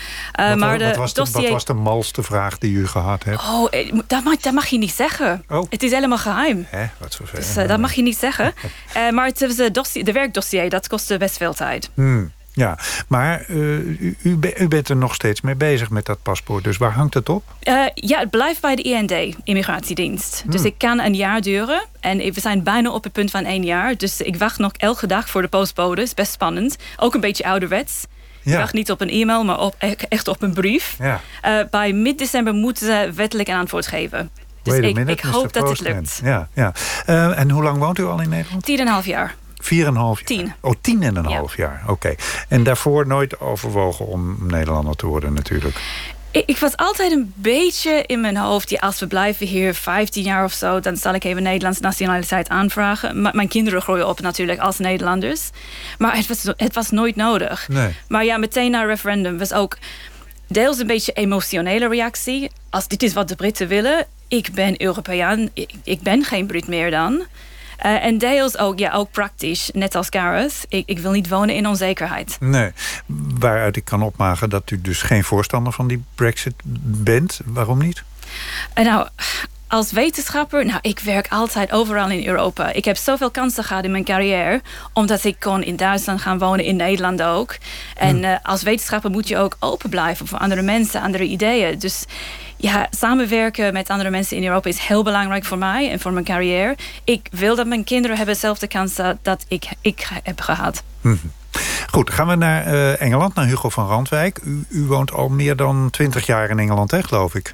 Wat was de malste vraag die u gehad hebt? Dat mag je niet zeggen. Het is helemaal geheim. Wat vervelend. Dus dat mag je niet zeggen. Maar het is de werkdossier, dat kostte best veel tijd. Ja, maar u bent er nog steeds mee bezig met dat paspoort. Dus waar hangt het op? Ja, het blijft bij de IND, Immigratiedienst. Dus ik kan een jaar duren. En we zijn bijna op het punt van 1 jaar. Dus ik wacht nog elke dag voor de postbode. Is best spannend. Ook een beetje ouderwets. Ja. Ik wacht niet op een e-mail, maar echt op een brief. Ja. Bij mid-december moeten ze wettelijk een antwoord geven. Dus ik hoop dat het lukt. Ja. En hoe lang woont u al in Nederland? 10,5 jaar. 4,5 jaar? 10. Oh, 10,5 jaar. Oké. En daarvoor nooit overwogen om Nederlander te worden natuurlijk? Ik was altijd een beetje in mijn hoofd, als we blijven hier 15 jaar of zo, dan zal ik even Nederlandse nationaliteit aanvragen. Mijn kinderen groeien op natuurlijk als Nederlanders. Maar het was nooit nodig. Nee. Maar ja, meteen na het referendum was ook deels een beetje emotionele reactie. Als dit is wat de Britten willen, ik ben Europeaan, ik ben geen Brit meer dan. En deels ook praktisch, net als Gareth. Ik wil niet wonen in onzekerheid. Nee, waaruit ik kan opmaken dat u dus geen voorstander van die Brexit bent. Waarom niet? Nou, als wetenschapper, ik werk altijd overal in Europa. Ik heb zoveel kansen gehad in mijn carrière, omdat ik kon in Duitsland gaan wonen, in Nederland ook. En als wetenschapper moet je ook open blijven voor andere mensen, andere ideeën. Dus ja, samenwerken met andere mensen in Europa is heel belangrijk voor mij en voor mijn carrière. Ik wil dat mijn kinderen hebben dezelfde kansen dat ik heb gehad. Goed, gaan we naar Engeland, naar Hugo van Randwijk. U woont al meer dan 20 jaar in Engeland, hè, geloof ik?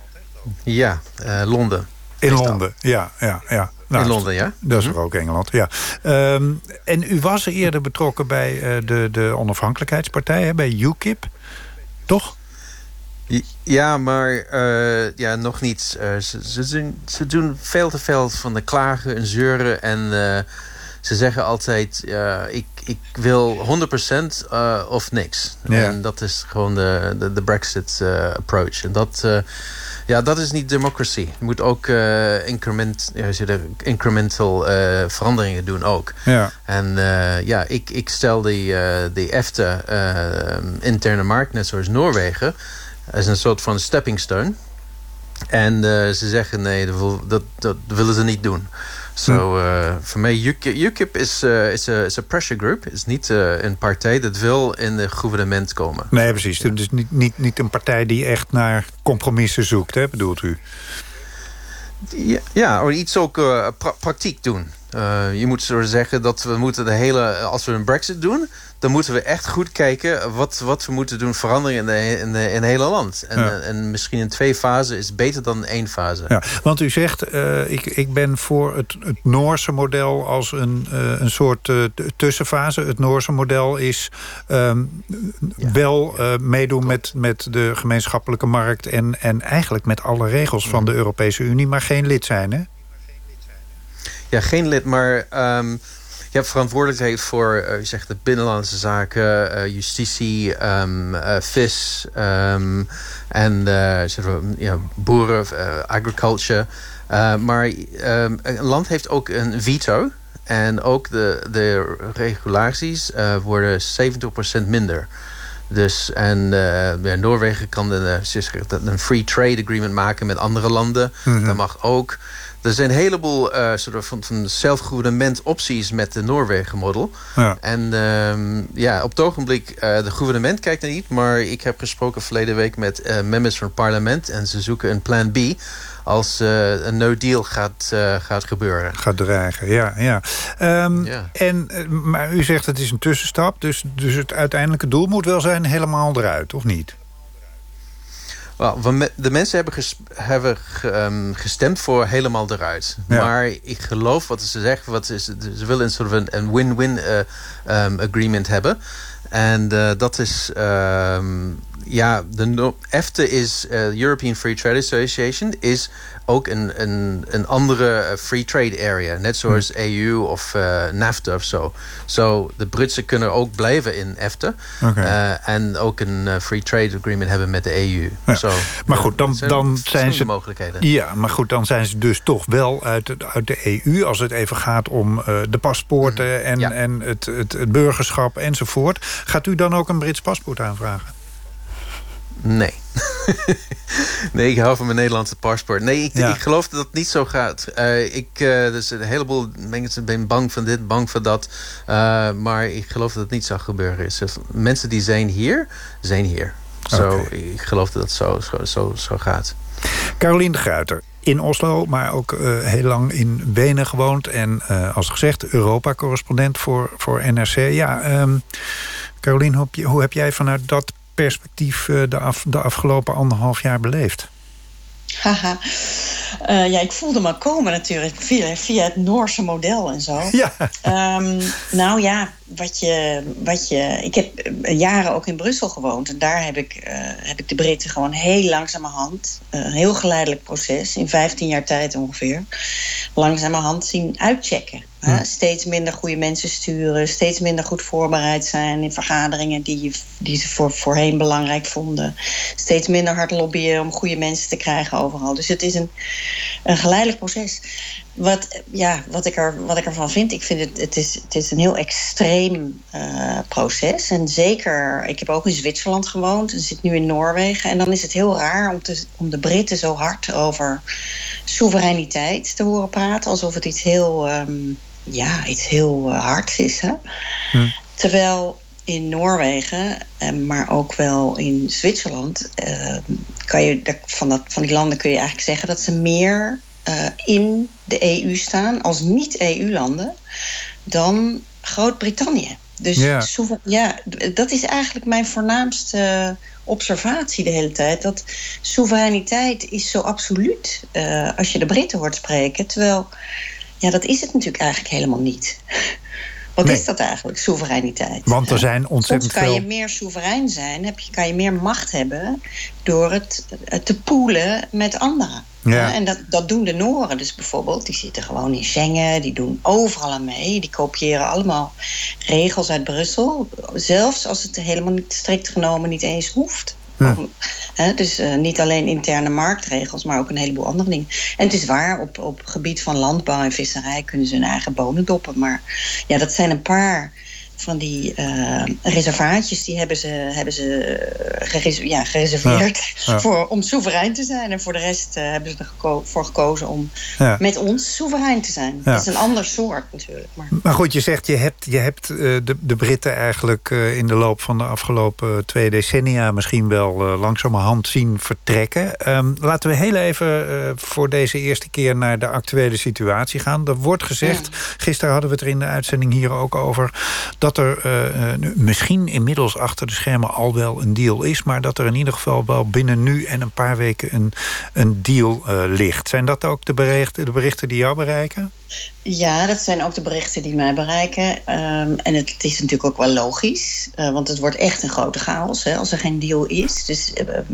Ja, Londen. In Londen, ja. Nou, in Londen, ja. Dat is ook Engeland, ja. En u was eerder betrokken bij de onafhankelijkheidspartij, hè, bij UKIP, toch? Ja, maar nog niet. Ze doen veel te veel van de klagen en zeuren. En ze zeggen altijd, ik wil 100% of niks. Ja. En dat is gewoon de Brexit approach. En dat is niet democratie. Je moet ook incremental veranderingen doen ook. Ja. En ik stel de EFTA interne markt, net zoals Noorwegen, als een soort van stepping stone. En ze zeggen nee, dat willen ze niet doen. Voor mij, UKIP is een pressure group. Is niet een partij dat wil in het gouvernement komen. Nee, precies. Dus niet een partij die echt naar compromissen zoekt, hè, bedoelt u? Ja, of iets ook praktiek doen. Je moet zo zeggen dat we moeten als we een Brexit doen, dan moeten we echt goed kijken wat we moeten doen veranderen in het hele land. En misschien in 2 fasen is beter dan 1 fase. Ja, want u zegt, ik ben voor het Noorse model als een soort tussenfase. Het Noorse model is wel meedoen met de gemeenschappelijke markt en eigenlijk met alle regels van de Europese Unie, maar geen lid zijn, hè? Ja, geen lid, maar je hebt verantwoordelijkheid voor de binnenlandse zaken, justitie, vis en boeren, agriculture. Maar een land heeft ook een veto. En ook de regulaties worden 70% minder. Dus Noorwegen kan een free trade agreement maken met andere landen. Dat mag ook. Er zijn een heleboel van zelfgouvernement opties met de Noorwegen-model. Ja. En op het ogenblik, de gouvernement kijkt er niet. Maar ik heb gesproken verleden week met members van het parlement. En ze zoeken een plan B als een no-deal gaat gebeuren. Gaat dreigen, ja. Maar u zegt het is een tussenstap. Dus het uiteindelijke doel moet wel zijn helemaal eruit, of niet? De mensen hebben gestemd voor helemaal eruit. Ja. Maar ik geloof wat ze zeggen. Ze willen een soort van een win-win agreement hebben. En dat is... de EFTA is European Free Trade Association is ook een andere free trade area. Net zoals EU of NAFTA of zo. Zo de Britsen kunnen ook blijven in EFTA. Okay. En ook een free trade agreement hebben met de EU. Ja. Maar goed, dan zijn ze mogelijkheden. Ja, maar goed, dan zijn ze dus toch wel uit de EU als het even gaat om de paspoorten en het burgerschap enzovoort. Gaat u dan ook een Brits paspoort aanvragen? Nee. Nee, ik hou van mijn Nederlandse paspoort. Nee, ik geloof dat het niet zo gaat. Dus een heleboel mensen zijn bang van dit, bang van dat. Maar ik geloof dat het niet zo gebeuren is. Mensen die zijn hier. Okay. Ik geloof dat het zo gaat. Carolien de Gruyter. In Oslo, maar ook heel lang in Wenen gewoond. En als gezegd, Europa-correspondent voor NRC. Ja, Carolien, hoe heb jij vanuit dat perspectief de afgelopen 1,5 jaar beleefd? Haha. Ik voelde me komen natuurlijk via het Noorse model en zo. Ja. Ik heb jaren ook in Brussel gewoond. En daar heb ik de Britten gewoon heel langzamerhand, een heel geleidelijk proces, in 15 jaar tijd ongeveer, langzamerhand zien uitchecken. Steeds minder goede mensen sturen, steeds minder goed voorbereid zijn in vergaderingen die ze voorheen belangrijk vonden. Steeds minder hard lobbyen om goede mensen te krijgen overal. Dus het is een geleidelijk proces. Wat ik ervan vind, ik vind het is een heel extreem proces. En zeker, ik heb ook in Zwitserland gewoond en zit nu in Noorwegen. En dan is het heel raar om de Britten zo hard over soevereiniteit te horen praten. Alsof het iets heel hards is. Hè? Terwijl in Noorwegen, maar ook wel in Zwitserland, van die landen kun je eigenlijk zeggen dat ze meer in de EU staan als niet-EU-landen dan Groot-Brittannië. Dus dat is eigenlijk mijn voornaamste observatie de hele tijd. Dat soevereiniteit is zo absoluut als je de Britten hoort spreken. Terwijl, dat is het natuurlijk eigenlijk helemaal niet. Wat is dat eigenlijk, soevereiniteit? Want er zijn ontzettend veel... Soms kan je meer soeverein zijn, kan je meer macht hebben door het te poelen met anderen. Ja. En dat doen de Noren dus bijvoorbeeld. Die zitten gewoon in Schengen, die doen overal aan mee. Die kopiëren allemaal regels uit Brussel. Zelfs als het helemaal niet strikt genomen niet eens hoeft. Dus niet alleen interne marktregels, maar ook een heleboel andere dingen. En het is waar, op gebied van landbouw en visserij kunnen ze hun eigen bonen doppen. Maar dat zijn een paar reservaatjes, die hebben ze gereserveerd om soeverein te zijn. En voor de rest hebben ze ervoor gekozen om met ons soeverein te zijn. Ja. Dat is een ander soort natuurlijk. Maar goed, je zegt, je hebt de Britten eigenlijk in de loop van de afgelopen 2 decennia misschien wel langzamerhand zien vertrekken. Laten we heel even voor deze eerste keer naar de actuele situatie gaan. Er wordt gezegd, gisteren hadden we het er in de uitzending hier ook over, dat er misschien inmiddels achter de schermen al wel een deal is, maar dat er in ieder geval wel binnen nu en een paar weken een deal ligt. Zijn dat ook de berichten die jou bereiken? Ja, dat zijn ook de berichten die mij bereiken. En het is natuurlijk ook wel logisch. Want het wordt echt een grote chaos als er geen deal is. Dus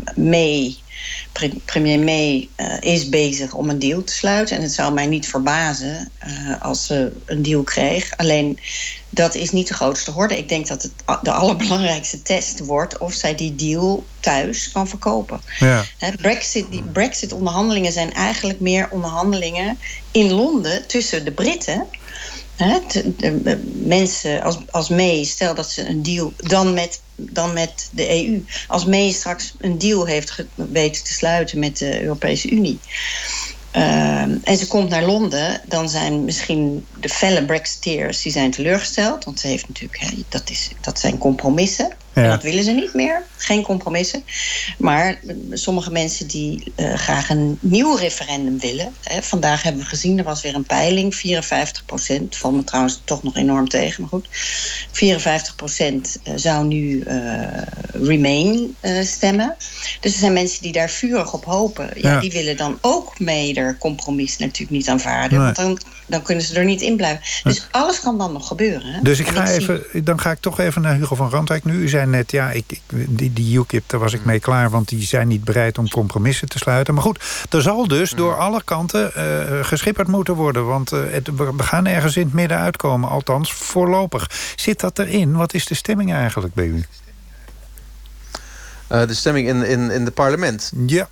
premier May is bezig om een deal te sluiten. En het zou mij niet verbazen als ze een deal kreeg. Alleen, dat is niet de grootste horde. Ik denk dat het de allerbelangrijkste test wordt of zij die deal thuis kan verkopen. Ja. Die Brexit-onderhandelingen zijn eigenlijk meer onderhandelingen in Londen tussen de Britten. De mensen als May, stel dat ze een deal dan met de EU. Als May straks een deal heeft weten te sluiten met de Europese Unie. En ze komt naar Londen, dan zijn misschien de felle Brexiteers die zijn teleurgesteld. Want ze heeft natuurlijk, dat zijn compromissen. Ja. En dat willen ze niet meer. Geen compromissen. Maar sommige mensen die graag een nieuw referendum willen. Vandaag hebben we gezien, er was weer een peiling. 54%, valt me trouwens toch nog enorm tegen, maar goed. 54% zou nu Remain stemmen. Dus er zijn mensen die daar vurig op hopen. Ja, die willen dan ook mede compromis natuurlijk niet aanvaarden. Nee. Want dan kunnen ze er niet in blijven. Dus alles kan dan nog gebeuren. Hè? Dus dan ga ik toch even naar Hugo van Randwijk nu. U zei net, die UKIP, daar was ik mee klaar, want die zijn niet bereid om compromissen te sluiten. Maar goed, er zal dus door alle kanten geschipperd moeten worden. Want we gaan ergens in het midden uitkomen, althans voorlopig. Zit dat erin? Wat is de stemming eigenlijk bij u? De stemming in het parlement? Ja.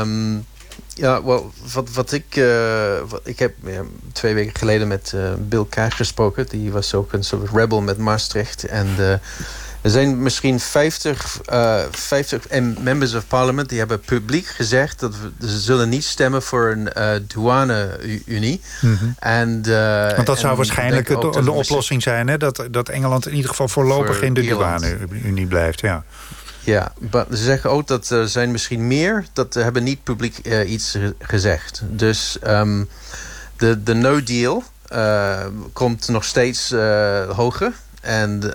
Wat ik heb 2 weken geleden met Bill Kaag gesproken. Die was ook een soort rebel met Maastricht. En er zijn misschien 50 members of parliament die hebben publiek gezegd dat ze zullen niet stemmen voor een douane-unie. Mm-hmm. Want dat zou waarschijnlijk de oplossing zijn, hè? Dat Engeland in ieder geval voorlopig in de douane-unie blijft. Ja. Ja, maar ze zeggen ook dat er zijn misschien meer, dat hebben niet publiek iets gezegd. Dus de no-deal komt nog steeds hoger. En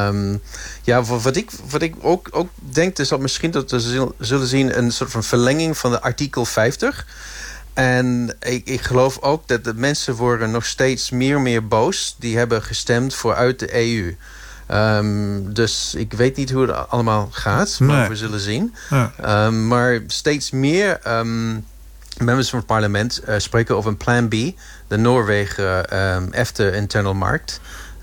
wat ik ook denk is dat misschien dat we zullen zien een soort van verlenging van de artikel 50. En ik geloof ook dat de mensen worden nog steeds meer boos die hebben gestemd voor uit de EU. Dus ik weet niet hoe het allemaal gaat, maar we zullen zien. Ja. Maar steeds meer members van het parlement spreken over een plan B, de Noorwegen EFTA internal markt.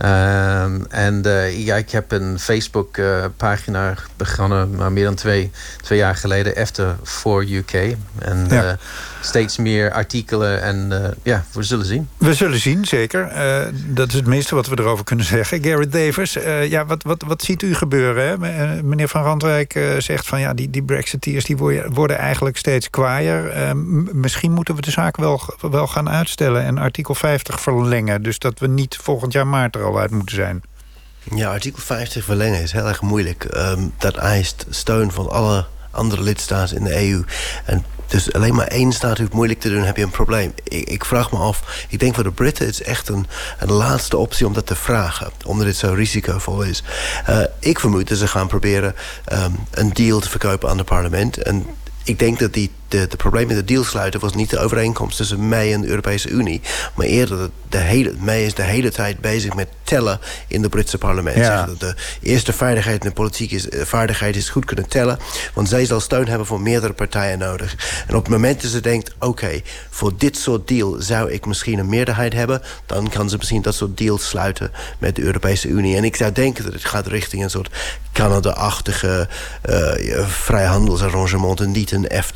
Ik heb een Facebook-pagina begonnen, maar meer dan twee jaar geleden, EFTA for UK. En steeds meer artikelen en we zullen zien. We zullen zien, zeker. Dat is het minste wat we erover kunnen zeggen. Gareth Davis, wat ziet u gebeuren? Hè? Meneer Van Randwijk zegt van die Brexiteers die worden eigenlijk steeds kwaaier. Misschien moeten we de zaak wel gaan uitstellen en artikel 50 verlengen. Dus dat we niet volgend jaar maart er al uit moeten zijn. Ja, artikel 50 verlengen is heel erg moeilijk. Dat eist steun van alle andere lidstaten in de EU. En dus alleen maar 1 staat hoeft moeilijk te doen, heb je een probleem. Ik vraag me af, ik denk voor de Britten het is echt een laatste optie om dat te vragen. Omdat het zo risicovol is. Ik vermoed dat ze gaan proberen een deal te verkopen aan het parlement. En ik denk dat de probleem met de deal sluiten was niet de overeenkomst tussen May en de Europese Unie. Maar eerder May is de hele tijd bezig met tellen in het Britse parlement. Ja. Dat de eerste vaardigheid in de politiek vaardigheid is goed kunnen tellen. Want zij zal steun hebben voor meerdere partijen nodig. En op het moment dat ze denkt, oké, voor dit soort deal zou ik misschien een meerderheid hebben, dan kan ze misschien dat soort deals sluiten met de Europese Unie. En ik zou denken dat het gaat richting een soort Canada-achtige vrijhandelsarrangement en niet een EFTA.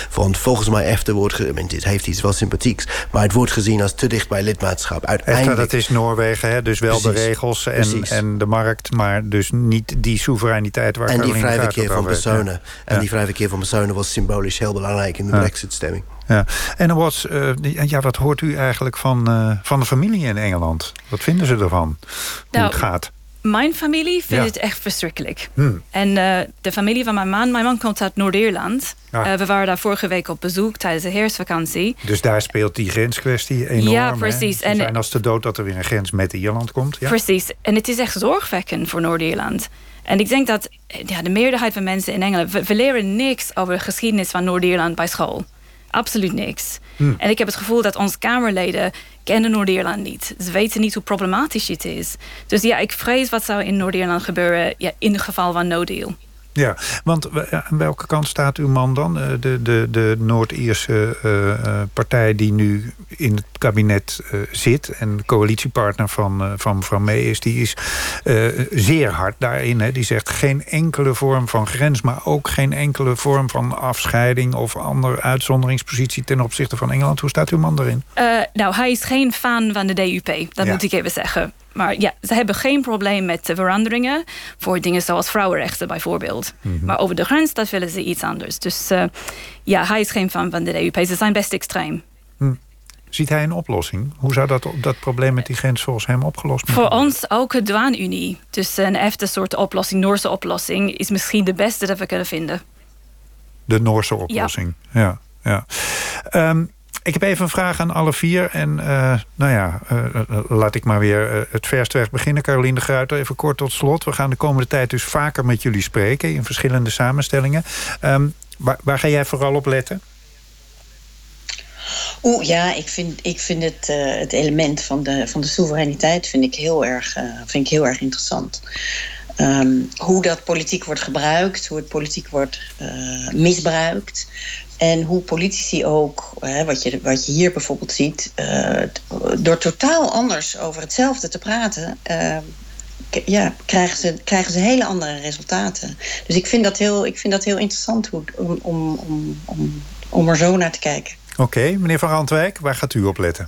Want volgens mij het heeft iets wel sympathieks, maar het wordt gezien als te dicht bij lidmaatschap. Uiteindelijk, dat is Noorwegen, hè? Dus wel precies, de regels en de markt, maar dus niet die soevereiniteit waar en die vrij verkeer van personen. En die vrij verkeer van personen was symbolisch heel belangrijk in de Brexit-stemming. Ja. En wat hoort u eigenlijk van de familie in Engeland? Wat vinden ze ervan? Hoe het gaat? Mijn familie vindt het echt verschrikkelijk. En de familie van mijn man komt uit Noord-Ierland. We waren daar vorige week op bezoek tijdens de herfstvakantie. Dus daar speelt die grenskwestie enorm. Ja, precies. Ze zijn als te dood dat er weer een grens met Ierland komt. Ja? Precies. En het is echt zorgwekkend voor Noord-Ierland. En ik denk dat de meerderheid van mensen in Engeland... We leren niks over de geschiedenis van Noord-Ierland bij school. Absoluut niks. En ik heb het gevoel dat onze Kamerleden kennen Noord-Ierland niet. Ze weten niet hoe problematisch het is. Dus ik vrees wat zou in Noord-Ierland gebeuren in het geval van no deal. Ja, want aan welke kant staat uw man dan? De Noord-Ierse partij die nu in het kabinet zit... en de coalitiepartner van mevrouw May is... die is zeer hard daarin. Hè. Die zegt geen enkele vorm van grens... maar ook geen enkele vorm van afscheiding... of andere uitzonderingspositie ten opzichte van Engeland. Hoe staat uw man erin? Hij is geen fan van de DUP. Dat moet ik even zeggen. Maar ze hebben geen probleem met de veranderingen... voor dingen zoals vrouwenrechten bijvoorbeeld. Maar over de grens, dat willen ze iets anders. Dus hij is geen fan van de DUP. Ze zijn best extreem. Ziet hij een oplossing? Hoe zou dat probleem met die grens volgens hem opgelost worden? Voor ons ook de douane-unie. Dus een echte soort oplossing, Noorse oplossing... is misschien de beste dat we kunnen vinden. De Noorse oplossing, ja. Ik heb even een vraag aan alle vier. En laat ik maar weer het verst weg beginnen. Caroline de Gruyter, even kort tot slot. We gaan de komende tijd dus vaker met jullie spreken... in verschillende samenstellingen. Waar ga jij vooral op letten? Ik vind het element van de soevereiniteit vind ik heel erg interessant. Hoe dat politiek wordt gebruikt, hoe het politiek wordt misbruikt... En hoe politici ook, wat je hier bijvoorbeeld ziet... door totaal anders over hetzelfde te praten... krijgen ze hele andere resultaten. Dus ik vind dat heel interessant om er zo naar te kijken. Oké, meneer Van Rantwijk, waar gaat u op letten?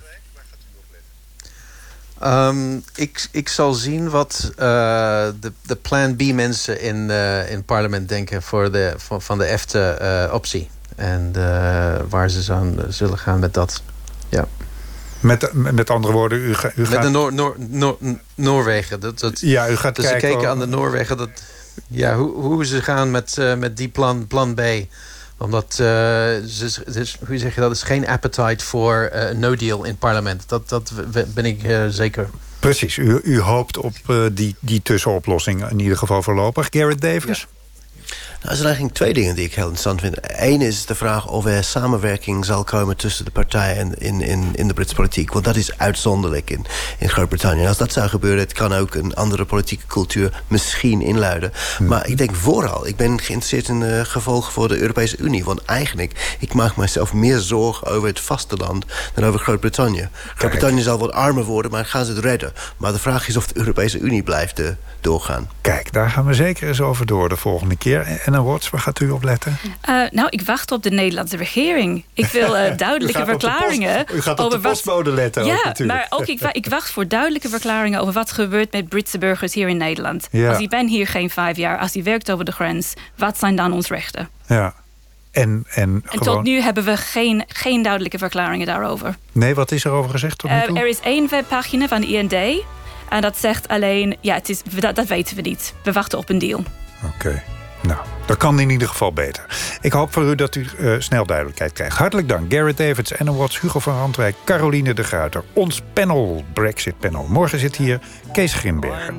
Ik zal zien wat de Plan B mensen in het parlement denken... van de EFTA-optie. En waar ze zullen gaan met dat. Ja. Met andere woorden, u gaat... Met de Noorwegen. U gaat dus kijken... ze keken aan de Noorwegen. Hoe ze gaan met die plan B. Omdat, hoe zeg je dat? Er is geen appetite voor no deal in het parlement. Dat ben ik zeker. Precies, u hoopt op die tussenoplossing in ieder geval voorlopig. Gareth Davis? Ja. Er zijn eigenlijk twee dingen die ik heel interessant vind. Eén is de vraag of er samenwerking zal komen tussen de partijen in de Britse politiek. Want dat is uitzonderlijk in Groot-Brittannië. En als dat zou gebeuren, het kan ook een andere politieke cultuur misschien inluiden. Maar ik denk vooral, ik ben geïnteresseerd in de gevolgen voor de Europese Unie. Want eigenlijk, ik maak mezelf meer zorgen over het vasteland dan over Groot-Brittannië. Groot-Brittannië zal wat armer worden, maar gaan ze het redden. Maar de vraag is of de Europese Unie blijft doorgaan. Kijk, daar gaan we zeker eens over door de volgende keer. En Watts, waar gaat u op letten? Ik wacht op de Nederlandse regering. Ik wil duidelijke verklaringen. U gaat op de postbode letten. Ja, ook, natuurlijk. Maar ook ik wacht voor duidelijke verklaringen... over wat gebeurt met Britse burgers hier in Nederland. Ja. Als ik ben hier geen 5 jaar, als hij werkt over de grens... wat zijn dan onze rechten? Ja. En tot nu hebben we geen duidelijke verklaringen daarover. Nee, wat is er over gezegd tot nu toe? Er is 1 webpagina van de IND... en dat zegt alleen, dat weten we niet. We wachten op een deal. Oké. Nou, dat kan in ieder geval beter. Ik hoop voor u dat u snel duidelijkheid krijgt. Hartelijk dank. Gareth Davids, Anna Watts, Hugo van Rantwijk, Caroline de Gruyter. Ons panel, Brexit panel. Morgen zit hier Kees Grimbergen.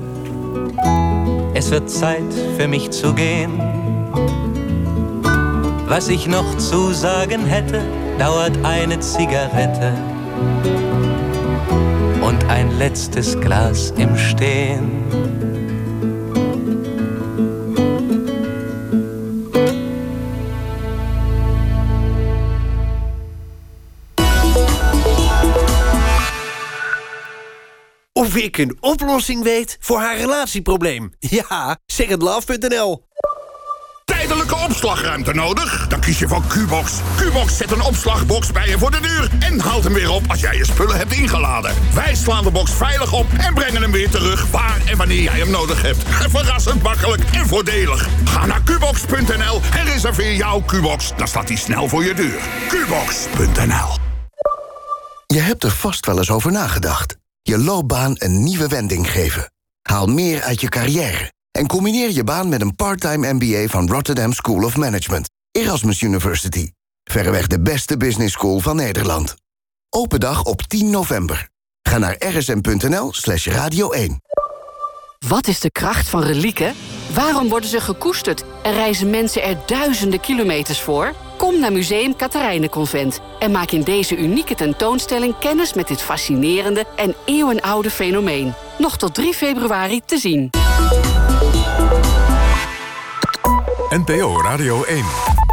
Es wird Zeit für mich zu gehen. Was ich noch zu sagen hätte, dauert eine Zigarette und ein letztes Glas im Stehen. Of ik een oplossing weet voor haar relatieprobleem? Ja, secondlove.nl. Tijdelijke opslagruimte nodig? Dan kies je voor Qbox. Qbox zet een opslagbox bij je voor de deur en haalt hem weer op als jij je spullen hebt ingeladen. Wij slaan de box veilig op en brengen hem weer terug waar en wanneer jij hem nodig hebt. Verrassend makkelijk en voordelig. Ga naar Qbox.nl en reserveer jouw Qbox. Dan staat hij snel voor je deur. Qbox.nl. Je hebt er vast wel eens over nagedacht. Je loopbaan een nieuwe wending geven. Haal meer uit je carrière. En combineer je baan met een part-time MBA van Rotterdam School of Management. Erasmus University. Verreweg de beste business school van Nederland. Open dag op 10 november. Ga naar rsm.nl/radio1. Wat is de kracht van relieken? Waarom worden ze gekoesterd en reizen mensen er duizenden kilometers voor? Kom naar Museum Catharijnenconvent en maak in deze unieke tentoonstelling kennis met dit fascinerende en eeuwenoude fenomeen. Nog tot 3 februari te zien. NPO Radio 1.